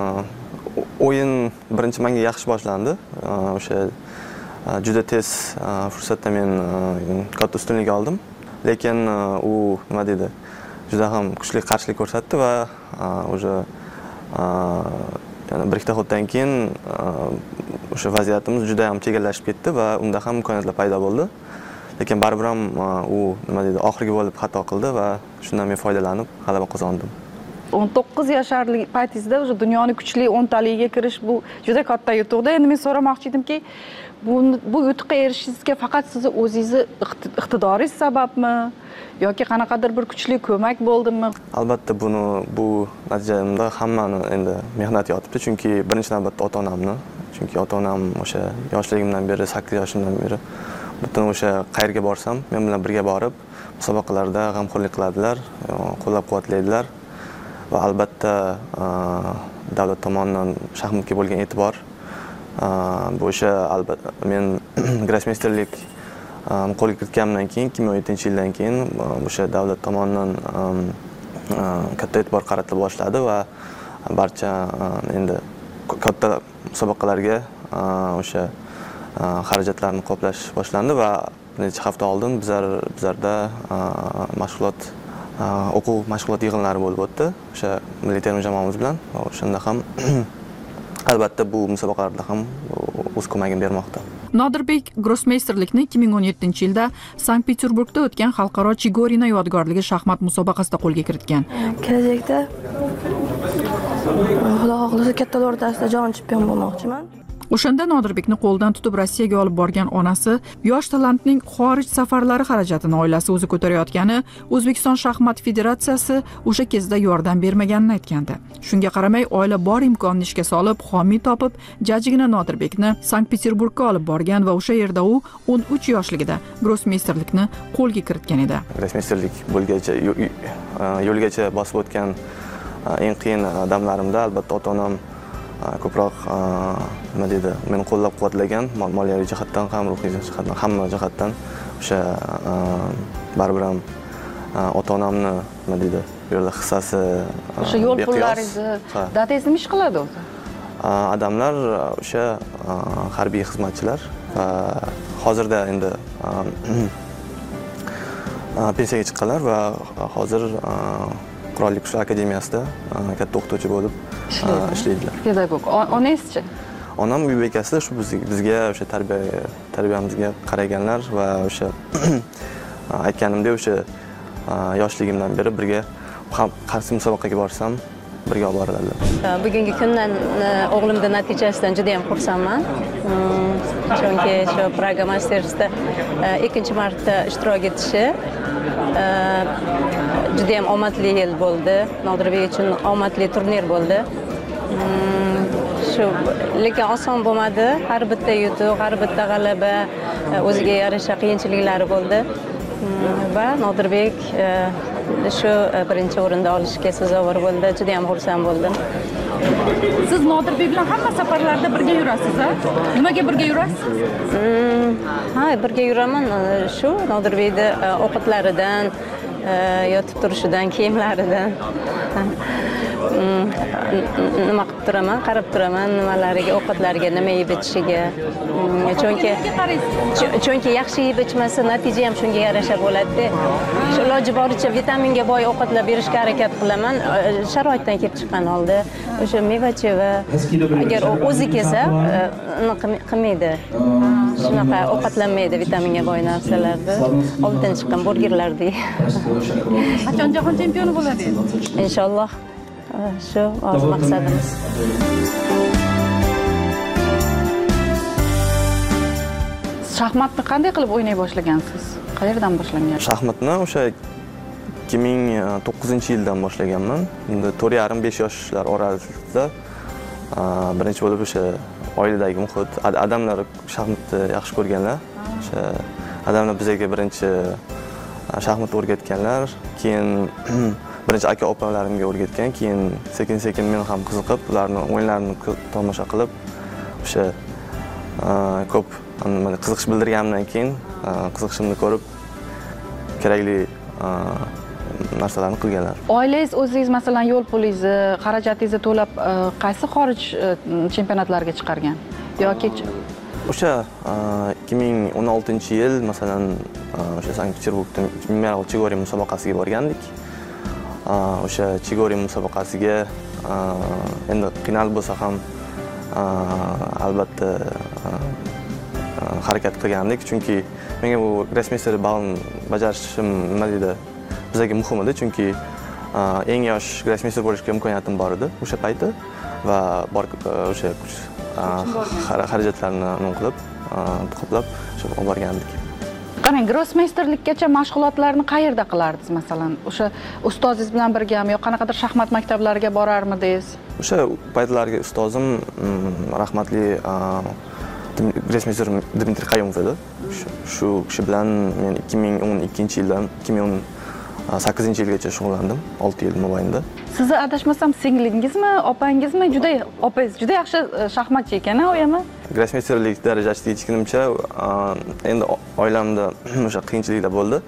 o'yin birinchi menga yaxshi boshlandi. O'sha juda tez fursatda men katta ustunlik oldim. Lekin u nima dedi? Juda ham kuchli qarshilik ko'rsatdi va o'sha yana bir ikkita xotdan keyin o'sha vaziyatimiz juda ham chegallashib ketdi va unda ham imkoniyatlar paydo bo'ldi. Lekin baribir ham u nima dedi? Oxirgi bo'lib xato qildi va shundan men foydalanib g'alaba qozondim. o'n to'qqiz yoshlik paytingizda o'sha dunyoning kuchli o'ntaligiga kirish bu juda katta yutuqda. Endi men so'ramoqchi edimki, bu bu yutuqqa erishishingizga faqat sizni o'zingizni iqtidoringiz sababmi yoki qanaqadir bir kuchli ko'mak bo'ldimi? Albatta buni bu natijamda hammani endi mehnati yotibdi, chunki birinchi navbatda ota-onamni, chunki ota-onam o'sha yoshligimdan beri, sakkiz yoshimdan beri butun o'sha qayerga borsam men bilan birga borib musobaqalarda g'amxo'rlik qiladilar, qo'llab-quvvatlaydilar. Va albatta davlat tomonidan shaxmatga bo'lgan e'tibor bu o'sha albatta men grossmeysterlik qo'lga kiritganimdan keyin ikki ming o'n yettinchi yildan keyin o'sha davlat tomonidan katta e'tibor qaratila boshladi va barcha endi katta musobaqalarga o'sha xarajatlarni qoplash boshlandi va bir necha hafta oldin bizlar bizlarda mashg'ulot o'quv mashg'ulot yig'inlari bo'lib o'tdi o'sha milliy terma jamoamiz bilan. O'shanda ham albatta bu musobaqalarda ham o'z ko'magini bermoqda. Nodirbek grossmeysterlikni ikki ming o'n yettinchi yilda Sankt-Peterburgda o'tgan xalqaro Chigorina yodgorligi shaxmat musobaqasida qo'lga kiritgan. Kelajakda Xudo xohlasa kattalar o'rtasida jahon chempioni bo'lmoqchiman. O'shanda Nodirbekni qo'ldan tutib Rossiyaga olib borgan onasi yosh talantning xorij safarlari xarajatini oilasi o'zi ko'tarayotgani O'zbekiston shaxmat federatsiyasi o'sha kezda yordam bermaganini aytgandi. Shunga qaramay oila bor imkonni ishga solib, homiy topib, jajjigina Nodirbekni Sankt-Peterburgga olib borgan va o'sha yerda u o'n uch yoshligida grossmeysterlikni qo'lga kiritgan edi. Grossmeysterlik bo'lgacha yo'lgacha bosib o'tgan eng qiyin damlarimda albatta ota-onam ko'proq nima deydi, meni qo'llab-quvvatlagan, moliyaviy jihatdan ham, ruhiy jihatdan, hamma jihatdan o'sha baribir ham ota-onamni nima deydi, bu yerda hissasi o'sha yo'l pullaringizni dadangiz nima ish qiladi o'zi? Odamlar o'sha harbiy xizmatchilar va hozirda endi pensiyaga chiqqanlar va hozir Qurolli Kuchlar akademiyasida katta o'qituvchi bo'lib ishlaydilar. Pedagog. Onangizchi? Onam uy bekasida shu bizga o'sha tarbiya tarbiyamizga qaraganlar va o'sha aytganimdek o'sha yoshligimdan beri birga qaysi musobaqaga borsam birga olib boradilar. Bugungi kundan o'g'limning natijasidan juda ham xursandman. Chunki shu Praga Masters'da ikkinchi marta ishtirok etishi juda ham omadli yil bo'ldi. Nodirbek uchun omadli turnir bo'ldi. Shu lekin oson bo'lmadi. Har bitta yutuq, har bitta g'alaba o'ziga yarasha qiyinchiliklari bo'ldi. Va Nodirbek shu birinchi o'rinda olishga sazovor bo'ldi. Juda ham xursand bo'ldim. Siz Nodirbek bilan hamma safarlarda birga yurasiz, a? Nimaga birga yurasiz? Ha, birga yuraman. Shu Nodirbekni ovqatlaridan, yotib turishidan, kiyimlaridan nima qilib turaman, qarab turaman, nimalariga, ovqatlariga, nima yeb ichishiga. Chunki chunki yaxshi yeb ichmasa, natija ham shunga yarasha bo'ladi-da. Shu iloji boricha vitaminga boy ovqatlar berishga harakat qilaman. Sharoitdan kelib chiqqan holda o'sha meva-cheva agar o'zi kelsa, qilmaydi. Shunaqa ovqatlanmaydi vitaminga boy narsalarni. Oldidan chiqqan burgerlarni. Qachon jahon chempioni bo'ladi? Inshaalloh. Shu hozir maqsadimiz. Shaxmatni qanday qilib o'ynay boshlagansiz? Qayerdan boshlangan? Shaxmatni o'sha ikki ming to'qqizinchi yildan boshlaganman. Endi to'rt yarim besh yoshlar orasida birinchi bo'lib o'sha oiladagi muhit, odamlar shaxmatni yaxshi ko'rganlar. O'sha odamlar bizga birinchi shaxmat o'rgatganlar, keyin birinchi aka opalarimga o'rgatgan, keyin sekin-sekin men ham qiziqib, ularning o'yinlarini tomosha qilib, o'sha ko'p qiziqish bildirganimdan keyin qiziqishimni ko'rib kerakli narsalarni qilganlar. Oilangiz o'zingiz masalan yo'l pulingizni, xarajatingizni to'lab qaysi xorij chempionatlariga chiqargan yoki o'sha ikki ming o'n oltinchi yil masalan o'sha Sankt-Peterburgda Mineral Chigori musobaqasiga borgandik. O'sha Chigori musobaqasiga endi qiynalib bo'lsa ham albatta harakat qilgandik, chunki menga bu grossmeyster balni bajarishim nima deydi, bizga muhim edi, chunki eng yosh grossmeyster bo'lishga imkoniyatim bor edi o'sha payti va bor o'sha xarajatlarni nima qilib, qoplab olib borgandik. Qarang, grossmeysterlikkacha mashg'ulotlarni qayerda qilardingiz masalan? O'sha ustozingiz bilan birgami yoki qanaqadir shaxmat maktablariga borarmidingiz? O'sha paytlarga ustozim rahmatli grossmeyster Dmitriy Qayumov edi. Shu kishi bilan men ikki ming o'n ikkinchi yildan ikki ming o'n sakkizinchi yilgacha shug'ullandim, olti yil mobaynida. Sizni adashmasam singlingizmi, opangizmi? Juda opangiz juda yaxshi shaxmatchi ekan-a, o'yami? Grossmeysterlik darajasiga yetganimcha endi oilamda o'sha qiyinchiliklar bo'ldi.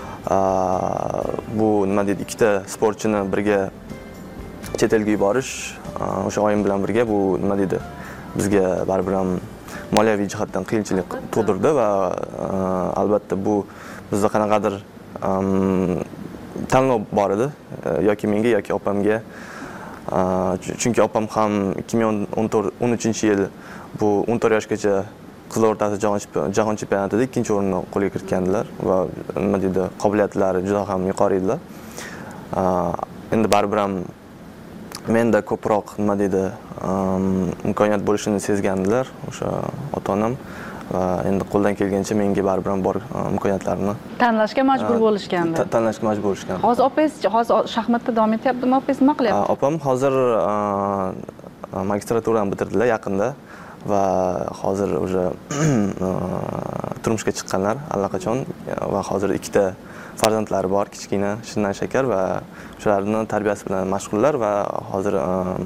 Bu nima deydi, ikkita sportchini birga chet elga yuborish, o'sha oyim bilan birga bu nima deydi, bizga baribir ham moliyaviy jihatdan qiyinchilik tug'dirdi va albatta bu bizda qanaqadir tanlov bor edi, yoki menga yoki opamga. Chunki opam ham ikki ming o'n uchinchi yil bu o'n to'rt yoshgacha qizlar o'rtasida jahon chempionatida ikkinchi o'rinni qo'lga kiritgandilar va nima deydi, qobiliyatlari juda ham yuqori edilar. Endi baribir ham menda ko'proq nima deydi, imkoniyat bo'lishini sezgandilar o'sha ota-onam va endi qo'ldan kelgancha menga baribir ham bor imkoniyatlarni tanlashga majbur bo'lishgandi. Tanlashga majbur bo'lishgan. Hozir opangiz hozir shaxmatda davom etyaptimi? Opangiz nima qilyapti? Opam hozir magistraturani bitirdilar yaqinda va hozir o'sha turmushga chiqqanlar allaqachon va hozir ikkita farzandlari bor, kichkina Shindan Shakar va shularning tarbiyasi bilan mashg'ullar va hozir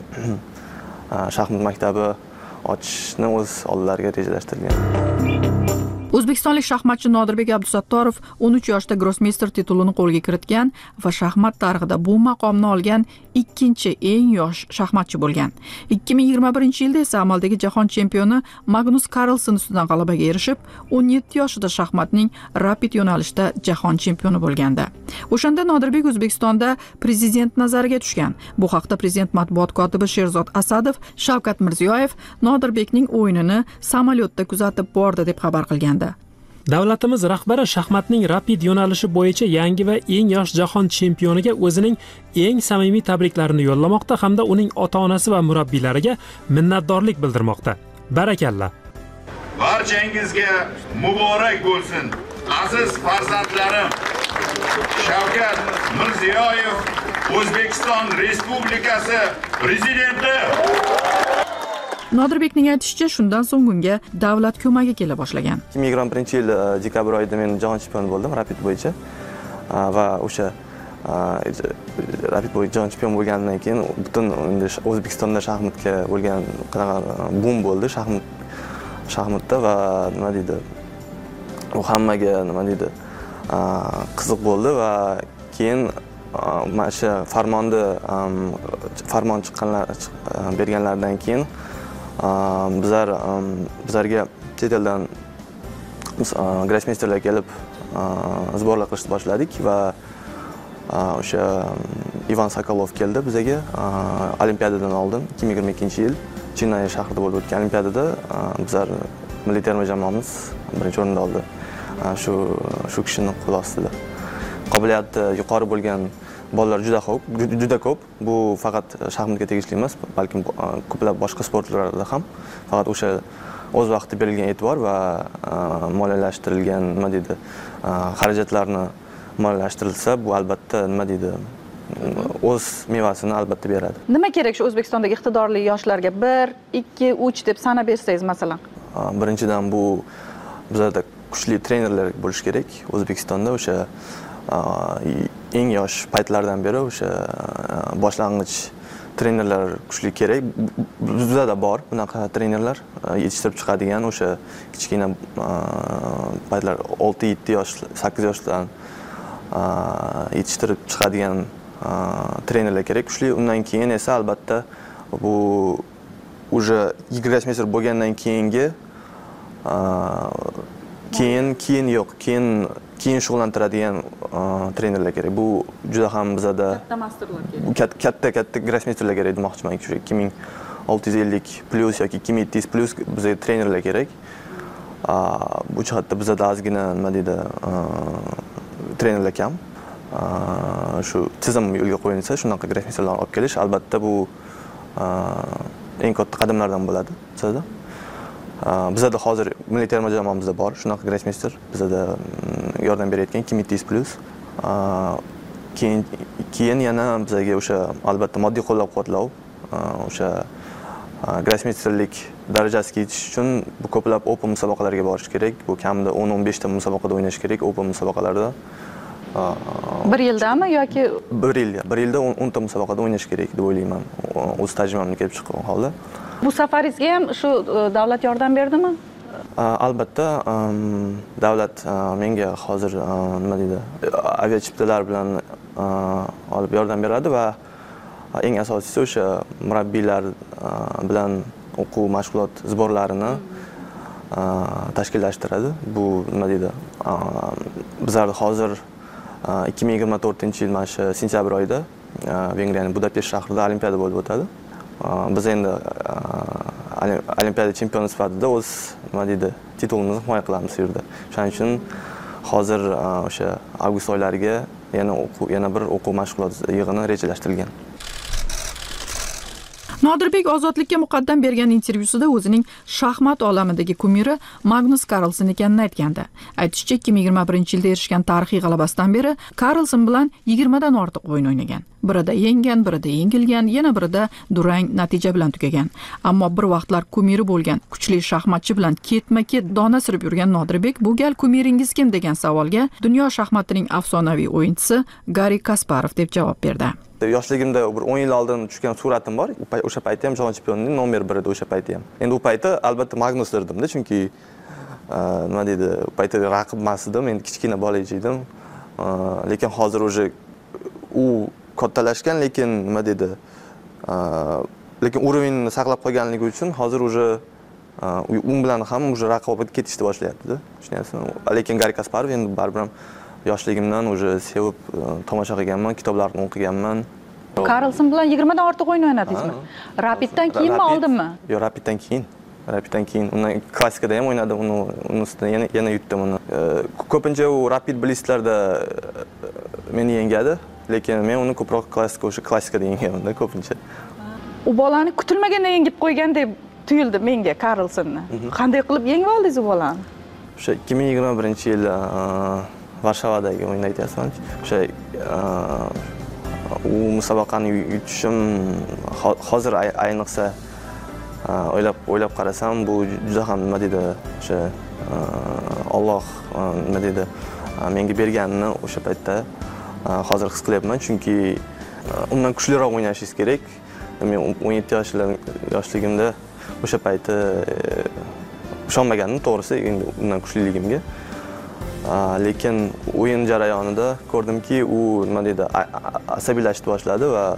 shaxmat maktabi ochishni o'z oldilariga rejalashtirgan. O'zbekistonlik shaxmatchi Nodirbek Abdusattorov o'n uch yoshda grossmeyster titulini qo'lga kiritgan va shaxmat tarixida bu maqomni olgan ikkinchi eng yosh shaxmatchi bo'lgan. ikki ming yigirma birinchi yilda esa amaldagi jahon chempioni Magnus Carlsen ustidan g'alabaga erishib, o'n yetti yoshida shaxmatning rapid yo'nalishda jahon chempioni bo'lgandi. O'shanda Nodirbek O'zbekistonda prezident nazariga tushgan. Bu haqda prezident matbuot kotibi Sherzod Asadov Shavkat Mirziyoyev Nodirbekning o'yinini samolyotda kuzatib bordi deb xabar qilgan. Davlatimiz rahbari shaxmatning rapid yo'nalishi bo'yicha yangi va eng yosh jahon chempioniga o'zining eng samimiy tabriklarini yo'llamoqda hamda uning ota-onasi va murabbiylariga minnatdorlik bildirmoqda. Barakalla. Barchangizga muborak bo'lsin, aziz farzandlarim. Shavkat Mirziyoyev, O'zbekiston Respublikasi prezidenti. Nodirbekning aytishicha, shundan so'ng unga davlat ko'magi kela boshlagan. ikki ming yigirma birinchi yil dekabr oyida men jahon chempioni bo'ldim rapid bo'yicha va o'sha Rapid bo'yicha jahon chempion bo'lgandan keyin butun endi O'zbekistonda shaxmatga bo'lgan qanaqa boom bo'ldi shaxmat shaxmatda va nima deydi u hammaga nima deydi qiziq bo'ldi va keyin mana shu farmonni farmon chiqqanlar berganlaridan keyin bizlar bizlarga chet eldan grossmeysterlar kelib sborlar qilishni boshladik va o'sha Ivan Sokolov keldi bizga olimpiadadan oldin ikki ming yigirma ikkinchi yil Chennay shahrida bo'lib o'tgan olimpiadada bizlar milliy terma jamoamiz birinchi o'rinda oldi. Shu shu kishining qo'l ostida. Qobiliyati yuqori bo'lgan bolalar juda ko'p, juda ko'p. Bu faqat shaxmatga tegishli emas, balkim ko'plab boshqa sportlarda ham faqat o'sha o'z vaqtida berilgan e'tibor va moliyalashtirilgan nima deydi xarajatlarni moliyalashtirilsa, bu albatta nima deydi o'z mevasini albatta beradi. Nima kerak shu O'zbekistondagi iqtidorli yoshlarga bir, ikki, uch deb sanab bersangiz masalan? Birinchidan bu bizda kuchli trenerlar bo'lish kerak. O'zbekistonda o'sha eng yosh paytlardan beri o'sha boshlang'ich trenerlar kuchli kerak. Bizda bor bunaqa trenerlar yetishtirib chiqadigan o'sha kichkina paytlar olti yetti yosh, sakkiz yoshdan yetishtirib chiqadigan trenerlar kerak kuchli. Undan keyin esa albatta bu уже grossmeyster bo'lgandan keyingi keyin keyin yo'q, keyin keyin shug'ullantiradigan trenerlar kerak. Bu juda ham bizada katta masterlar kerak. Katta katta grossmeysterlar kerak demoqchiman. ikki ming olti yuz ellik plus yoki ikki ming yetti yuz plus bizga trenerlar kerak. Bu jihatda bizada ozgina nima deydi trenerlar kam. Shu tizim yo'lga qo'yilsa, shunaqa grossmeysterlarni olib kelish albatta bu eng katta qadamlardan bo'ladi bizada. Bizada hozir milliy terma jamoamizda bor shunaqa grossmeyster. Bizada yordam berayotgan ikki ming yetti yuz plus. Keyin keyin yana bizga o'sha albatta moddiy qo'llab-quvvatlov, o'sha grossmeysterlik darajasiga yetish uchun bu ko'plab open musobaqalarga borish kerak. Bu kamida o'n o'n besh ta musobaqada o'ynash kerak open musobaqalarda. Bir yildami yoki bir yilda, bir yilda o'n ta musobaqada o'ynash kerak deb o'ylayman. O'z tajribamni kelib chiqqan holda. Bu safaringizga ham shu davlat yordam berdimi? Albatta, davlat menga hozir nima deydi, aviachiptalar bilan olib yordam beradi va eng asosiysi o'sha murabbiylar bilan o'quv mashg'ulot sborlarini tashkillashtiradi. Bu nima deydi? Bizlar hozir ikki ming yigirma to'rtinchi yil mana shu sentyabr oyida Vengriyaning Budapesht shahrida olimpiada bo'lib o'tadi. Biz endi olimpiada chempioni sifatida o'z nima deydi titulimizni himoya qilamiz bu yerda. Shuning uchun hozir o'sha avgust oylariga yana o'quv yana bir o'quv mashg'ulot yig'ini rejalashtirilgan. Nodirbek Ozodlikka muqaddam bergan intervyusida o'zining shaxmat olamidagi kumiri Magnus Carlsen ekanini aytgandi. Aytishicha, ikki ming yigirma birinchi yilda erishgan tarixiy g'alabasidan beri Carlsen bilan yigirma dan ortiq o'yin o'ynagan. Birida yenggan, birida yengilgan, yana birida durang natija bilan tugagan. Ammo bir vaqtlar kumiri bo'lgan kuchli shaxmatchi bilan ketma-ket dona surib yurgan Nodirbek bu gal kumiringiz kim degan savolga dunyo shaxmatining afsonaviy o'yinchisi Garri Kasparov deb javob berdi. Yoshligimda bir o'n yil oldin tushgan suratim bor. O'sha paytda ham jahon chempionining nomer bir edi o'sha paytda ham. Endi u paytda albatta Magnus derdim-da, chunki nima deydi, u paytda raqib emas edim, endi kichkina bola edim. Lekin hozir o'sha u kattalashgan, lekin nima deydi, lekin urovingni saqlab qolganligi uchun hozir o'sha u bilan ham o'sha raqobat ketishni boshlayapti-da. Tushunyapsizmi? Lekin Garri Kasparov endi baribir ham yoshligimdan o'sha sevib tomosha qilganman, kitoblarni o'qiganman. Carlsen bilan yigirma dan ortiq o'yin o'ynadingizmi? Rapiddan keyinmi, oldinmi? Yo'q, Rapiddan keyin. Rapiddan keyin. Undan klassikada ham o'ynadi, uni uni ustidan yana yana yutdim uni. Ko'pincha u Rapid bilistlarda meni yengadi, lekin men uni ko'proq klassika o'sha klassikada yengaman-da ko'pincha. U bolani kutilmaganda yengib qo'ygan deb tuyuldi menga Carlsenni. Qanday qilib yengib oldingiz u bolani? O'sha ikki ming yigirma birinchi yil Varshavadagi o'yinda aytyapman. O'sha u musobaqani yutishim hozir ayniqsa o'ylab o'ylab qarasam bu juda ham nima deydi, o'sha Alloh nima deydi menga berganini o'sha paytda hozir his qilyapman, chunki undan kuchliroq o'ynashingiz kerak. Men o'n yetti yoshligimda o'sha payti ishonmagandim to'g'risi, endi undan kuchliligimga. Lekin o'yin jarayonida ko'rdimki, u nima deydi, asabiylashib boshladi va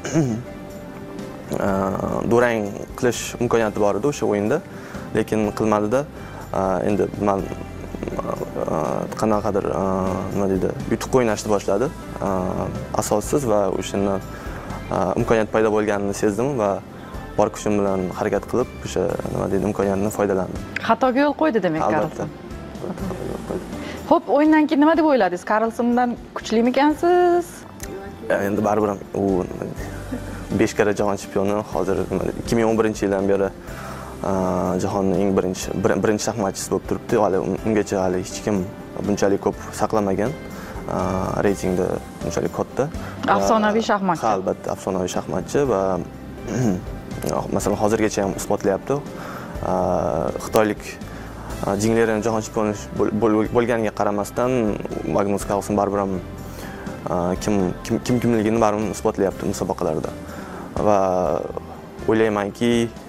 durang qilish imkoniyati bor edi o'sha o'yinda, lekin qilmadida. Endi men qanaqadir nima deydi, yutuq o'ynashni boshladi asossiz va o'shani imkoniyat paydo bo'lganini sezdim va bor kuchim bilan harakat qilib o'sha nima deydi, imkoniyatdan foydalandim. Xatoga yo'l qo'ydi demak Karlson. Xo'p, o'yindan keyin nima deb o'yladingiz? Karlsondan kuchlimikansiz? Endi baribir u besh karra jahon chempioni, hozir ikki ming o'n birinchi yildan beri jahonning eng birinchi birinchi shaxmatchisi bo'lib turibdi. Hali ungacha hali hech kim bunchalik ko'p saqlamagan, reytingda bunchalik katta. Afsonaviy shaxmatchi. Ha, albatta, afsonaviy shaxmatchi va masalan hozirgacha ham isbotlayapti. Xitoylik jinglerin jahon chempioni bo'lganiga qaramasdan Magnus Carlsen baribir ham kim kim kimligini baribir isbotlayapti musobaqalarda. Va o'ylaymanki,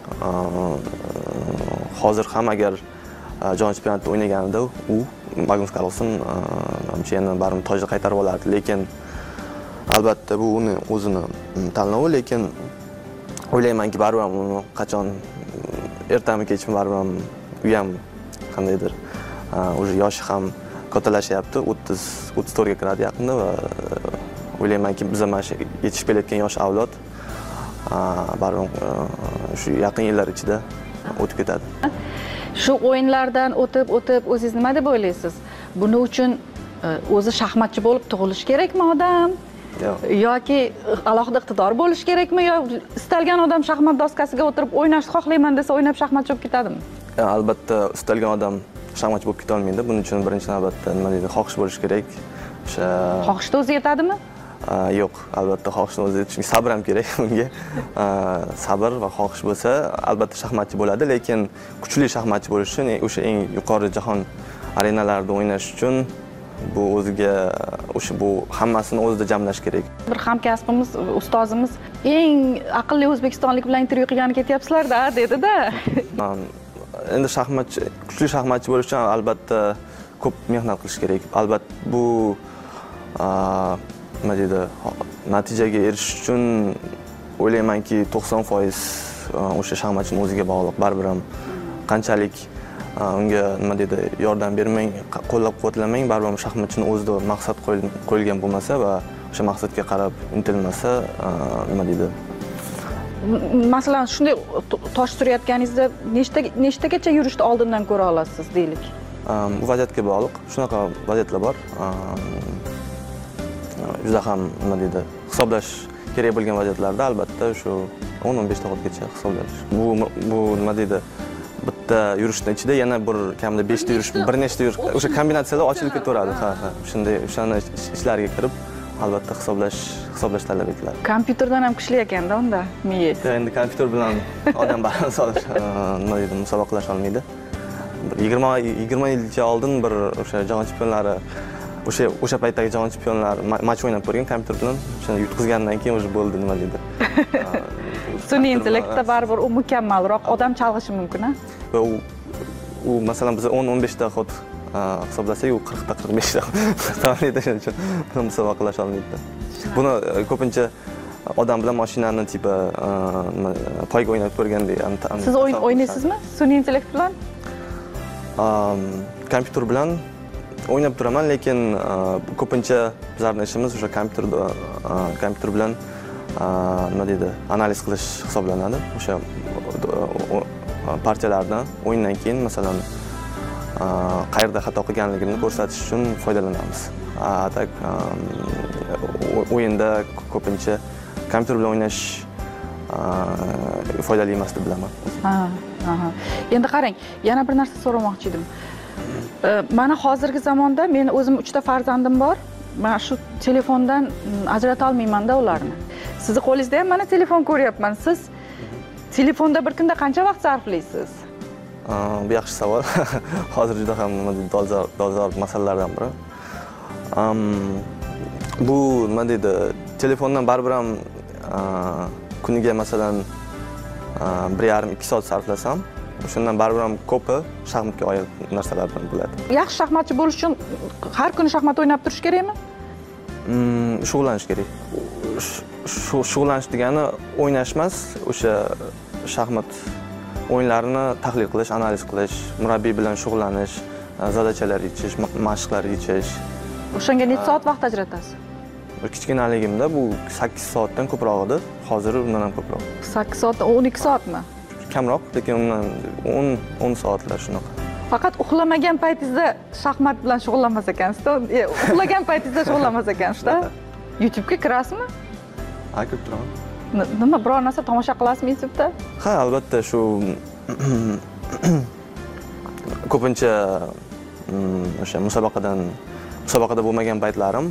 hozir ham agar jahon chempionatida o'ynaganida u Magnus Carlsen menimcha yana baribir tojni qaytarib olardi, lekin albatta bu uni o'zini tanlovi, lekin o'ylaymanki baribir ham uni qachon ertami kechmi baribir ham u ham qandaydir o'zi yoshi ham kattalashyapti, o'ttiz o'ttiz to'rtga kiradi yaqinda va o'ylaymanki biz mana shu yetishib kelayotgan yosh avlod baribir shu yaqin yillar ichida o'tib ketadi. Shu o'yinlardan o'tib o'tib o'zingiz nima deb o'ylaysiz? Buning uchun o'zi shaxmatchi bo'lib tug'ilish kerakmi odam? Yoki alohida iqtidor bo'lish kerakmi, yo istalgan odam shaxmat doskasiga o'tirib o'ynashni xohlayman desa o'ynab shaxmatchi bo'lib ketadimi? Albatta, istalgan odam shaxmatchi bo'lib keta olmaydi. Buning uchun birinchi navbatda nima deydi, xohish bo'lish kerak. O'sha xohishni o'zi yetadimi? Yo'q, albatta xohishni o'zi yetishi, sabr ham kerak unga. Sabr va xohish bo'lsa, albatta shaxmatchi bo'ladi, lekin kuchli shaxmatchi bo'lish uchun o'sha eng yuqori jahon arenalarida o'ynash uchun bu o'ziga o'sha bu hammasini o'zida jamlash kerak. Bir hamkasbimiz, ustozimiz eng aqlli o'zbekistonlik bilan intervyu qilgani ketyapsizlar-da, dedi-da. Endi shaxmatchi, kuchli shaxmatchi bo'lish uchun albatta ko'p mehnat qilish kerak. Albatta bu nima deydi, natijaga erishish uchun o'ylaymanki to'qson foiz o'sha shaxmatchining o'ziga bog'liq. Baribir ham qanchalik unga nima deydi, yordam bermang, qo'llab-quvvatlamang, baribir ham shaxmatchining o'zida maqsad qo'yilgan bo'lmasa va o'sha maqsadga qarab intilmasa, nima deydi, masalan shunday tosh surayotganingizda nechta nechtagacha yurishni oldindan ko'ra olasiz deylik? Bu vaziyatga bog'liq. Shunaqa vaziyatlar bor. Juda ham nima deydi, hisoblash kerak bo'lgan vaziyatlarda albatta shu o'n o'n besh daqiqagacha hisoblash. Bu bu nima deydi, bitta yurishning ichida yana bir kamida besh ta yurish, bir nechta yurish, o'sha kombinatsiyalar ochilib ketaveradi. Ha, ha. Shunday o'shani ichlariga kirib albatta hisoblash hisoblash talab etiladi. Kompyuterdan ham kuchli ekanda unda miyangiz. Endi kompyuter bilan odam baribir solish, nima deydi, musobaqalash olmaydi. Bir yigirma yigirma yilcha oldin bir o'sha jahon chempionlari, o'sha o'sha paytdagi jahon chempionlar match o'ynab ko'rgan kompyuter bilan, o'shani yutqizgandan keyin o'zi bo'ldi, nima deydi. Sun'iy intellektda baribir u mukammalroq, odam chalg'ishi mumkin-a? Va u u masalan biz o'n o'n besh daqiqa hisoblasak, u qirq ta qirq besh daqiqa shuning uchun musobaqalash olmaydi. Buni ko'pincha odam bilan mashinani tipi poyga o'ynab ko'rgandek. Siz o'yin o'ynaysizmi sun'iy intellekt bilan? Kompyuter bilan o'ynab turaman, lekin ko'pincha bizlarning ishimiz o'sha kompyuterda kompyuter bilan nima deydi, analiz qilish hisoblanadi. O'sha partiyalardan o'yindan keyin masalan qayerda xato qilganligini ko'rsatish uchun foydalanamiz. Tak o'yinda ko'pincha kompyuter bilan o'ynash foydali emas deb bilaman. Ha, ha. Endi qarang, yana bir narsa so'ramoqchi edim. Mana hozirgi zamonda men o'zim uchta farzandim bor. Men shu telefondan ajrata olmayman-da ularni. Sizni qo'lingizda ham mana telefon ko'ryapman. Siz telefonda bir kunda qancha vaqt sarflaysiz? Bu yaxshi savol. Hozir juda ham dolzarb dolzarb masalalardan biri. bu nima deydi, telefondan baribir ham kuniga masalan bir yarim ikki soat sarflasam, o'shandan baribir ham ko'pi shaxmatga oid narsalar bilan bo'ladi. Yaxshi shaxmatchi bo'lish uchun har kuni shaxmat o'ynab turish kerakmi? Shug'ullanish kerak. Shug'ullanish degani o'ynash emas, o'sha shaxmat o'yinlarini tahlil qilish, analiz qilish, murabbiy bilan shug'ullanish, zadachalar yechish, mashqlar yechish. O'shanga necha soat vaqt ajratasiz? Kichkinaligimda bu sakkiz soatdan ko'proq edi, hozir undan ham ko'proq. sakkiz soat, o'n ikki soatmi? Kamroq, lekin undan o'n o'n soatlar shunaqa. Faqat uxlamagan paytingizda shaxmat bilan shug'ullanmas ekansiz-da, uxlagan paytingizda shug'ullanmas ekansiz-da. YouTube'ga kirasizmi? Ha, kirib turaman. Nima, biror narsa tomosha qilasizmi YouTube'da? Ha, albatta, shu ko'pincha o'sha musobaqadan musobaqada bo'lmagan paytlarim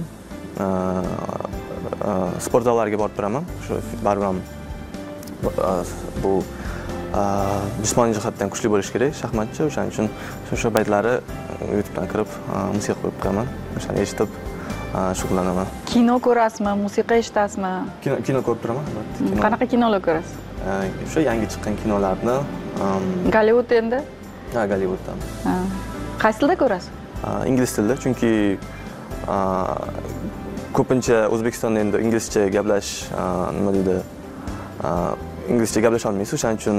sport zallariga borib turaman. Shu baribir ham bu jismoniy jihatdan kuchli bo'lish kerak shaxmatchi, o'shaning uchun o'sha paytlari YouTube'dan kirib musiqa qo'yib qo'yaman, o'shani eshitib shug'ullanaman. Kino ko'rasizmi, musiqa eshitasizmi? Kino kino ko'rib turaman, albatta. Qanaqa kinolar ko'rasiz? O'sha yangi chiqqan kinolarni. Gollivud endi? Ha, Gollivuddan. Ha. Qaysi tilda ko'rasiz? Ingliz tilida, chunki ko'pincha O'zbekistonda endi inglizcha gaplashish, nima deydi, inglizcha gaplasha olmaysiz, o'shaning uchun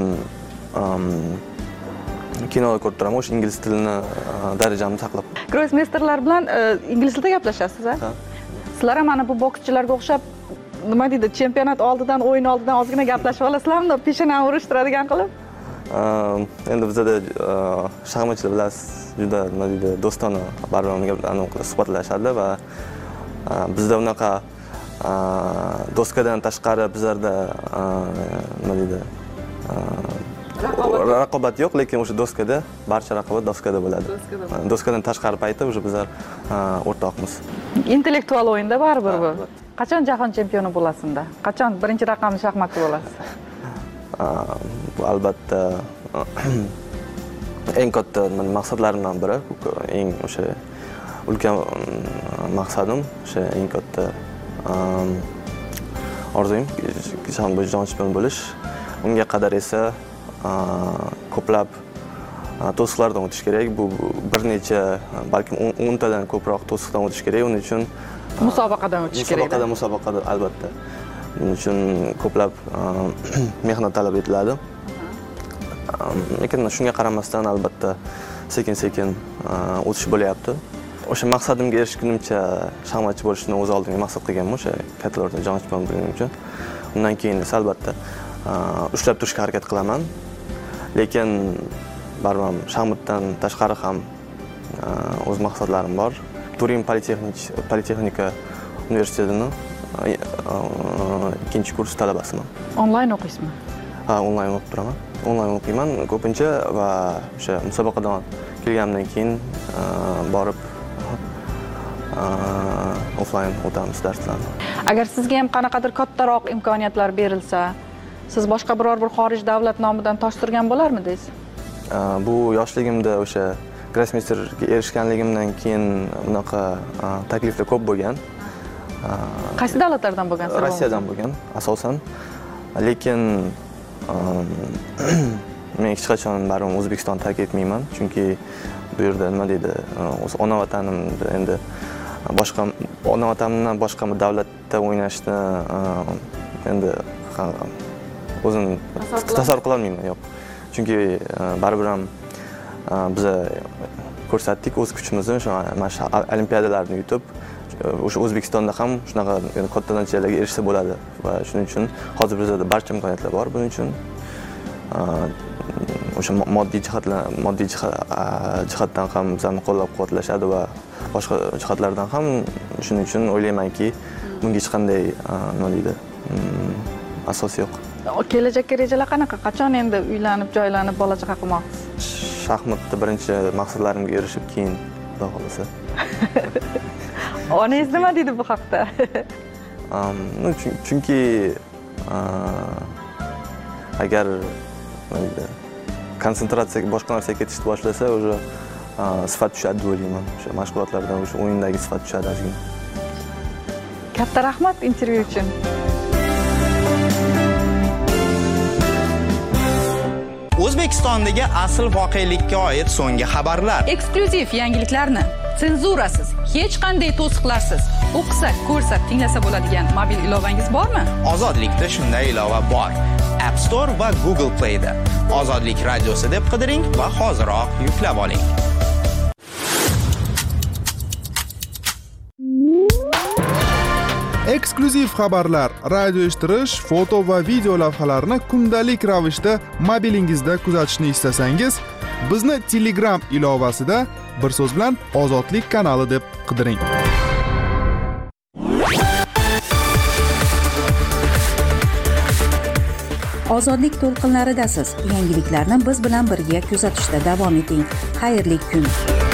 kinolar ko'rib turaman, o'sha ingliz tilini darajamni saqlab. Grossmeisterlar bilan ingliz tilida gaplashasiz, ha? Sizlar ham mana bu bokschilarga o'xshab, nima deydi, chempionat oldidan, o'yin oldidan ozgina gaplashib olasizlarmi, peshonani urishtiradigan qilib? Endi bizda shaxmatchilar bilasiz, juda nima deydi, do'stona baribir suhbatlashadi va bizda unaqa doskadan tashqari bizlarda nima deydi, raqobat yo'q, lekin o'sha doskada barcha raqobat doskada bo'ladi. Doskadan tashqari payti o'sha bizlar o'rtoqmiz. Intellektual o'yinda baribir bu. Qachon jahon chempioni bo'lasizda? Qachon birinchi raqamli shaxmatchi bo'lasiz? Bu albatta eng katta maqsadlarimdan biri, eng o'sha ulkan maqsadim, o'sha eng katta orzuyim jahon chempioni bo'lish. Unga qadar esa ko'plab to'siqlardan o'tish kerak. Bu bir necha, balkim o'n tadan ko'proq to'siqdan o'tish kerak. Uning uchun musobaqadan o'tish kerak. Musobaqadan musobaqada albatta. Buning uchun ko'plab mehnat talab etiladi. Lekin shunga qaramasdan albatta sekin-sekin o'tish bo'lyapti. O'sha maqsadimga erishgunimcha shaxmatchi bo'lishni o'z oldimga maqsad qilganman, o'sha kattalarda jahon chempioni bo'lganim uchun. Undan keyin esa albatta ushlab turishga harakat qilaman. Lekin baribir ham shaxmatdan tashqari ham o'z maqsadlarim bor. Turin Politexnika universitetini ikkinchi kurs talabasiman. Onlayn o'qiysizmi? Ha, onlayn o'qib turaman. Onlayn o'qiyman ko'pincha va o'sha musobaqadan kelganimdan keyin borib offlayn o'tamiz darslarni. Agar sizga ham qanaqadir kattaroq imkoniyatlar berilsa, siz boshqa biror bir xorij davlat nomidan toshtirgan bo'larmidingiz? Bu yoshligimda o'sha grossmeisterga erishganligimdan keyin bunaqa takliflar ko'p bo'lgan. Qaysi davlatlardan bo'lgan? Rossiyadan bo'lgan asosan. Lekin men hech qachon baribir O'zbekistonni tark etmayman, chunki bu yerda nima deydi, o'z ona vatanimda endi boshqa ona vatanimdan boshqa bir davlatda o'ynashni endi o'zim tasavvur qila olmayman, yo'q. Chunki baribir ham biz ko'rsatdik o'z kuchimizni, o'sha olimpiadalarni yutib, o'sha O'zbekistonda ham shunaqa katta natijalarga erishsa bo'ladi va shuning uchun hozir bizda barcha imkoniyatlar bor. Buning uchun o'sha moddiy jihatlar, moddiy jihatdan ham bizani qo'llab-quvvatlashadi va boshqa jihatlardan ham. Shuning uchun o'ylaymanki, bunga hech qanday nima deydi, asos yo'q. Kelajakka rejalar qanaqa? Qachon endi uylanib, joylanib, bola chaqa qilmoqchisiz? Shaxmatda birinchi maqsadlarimga erishib, keyin xudo xolasa. Onangiz nima deydi bu haqda? Chunki agar konsentratsiyaga boshqa narsaga ketishni boshlasa, o'sha sifat tushadi deb o'ylayman. O'sha mashg'ulotlardan, o'sha o'yindagi sifat tushadi ozgina. Katta rahmat intervyu uchun. O'zbekistondagi asl voqelikka oid so'nggi xabarlar. Eksklyuziv yangiliklarni senzurasiz, hech qanday to'siqlarsiz o'qisa, ko'rsa, tinglasa bo'ladigan mobil ilovangiz bormi? Ozodlikda shunday ilova bor. App Store va Google Play da Ozodlik radiosi deb qidiring va hoziroq yuklab oling. Eksklyuziv xabarlar, radio eshittirish, foto va video lavhalarni kundalik ravishda mobilingizda kuzatishni istasangiz, bizni Telegram ilovasida bir so'z bilan Ozodlik kanali deb qidiring. Ozodlik to'lqinlaridasiz. Yangiliklarni biz bilan birga kuzatishda davom eting. Xayrli kun.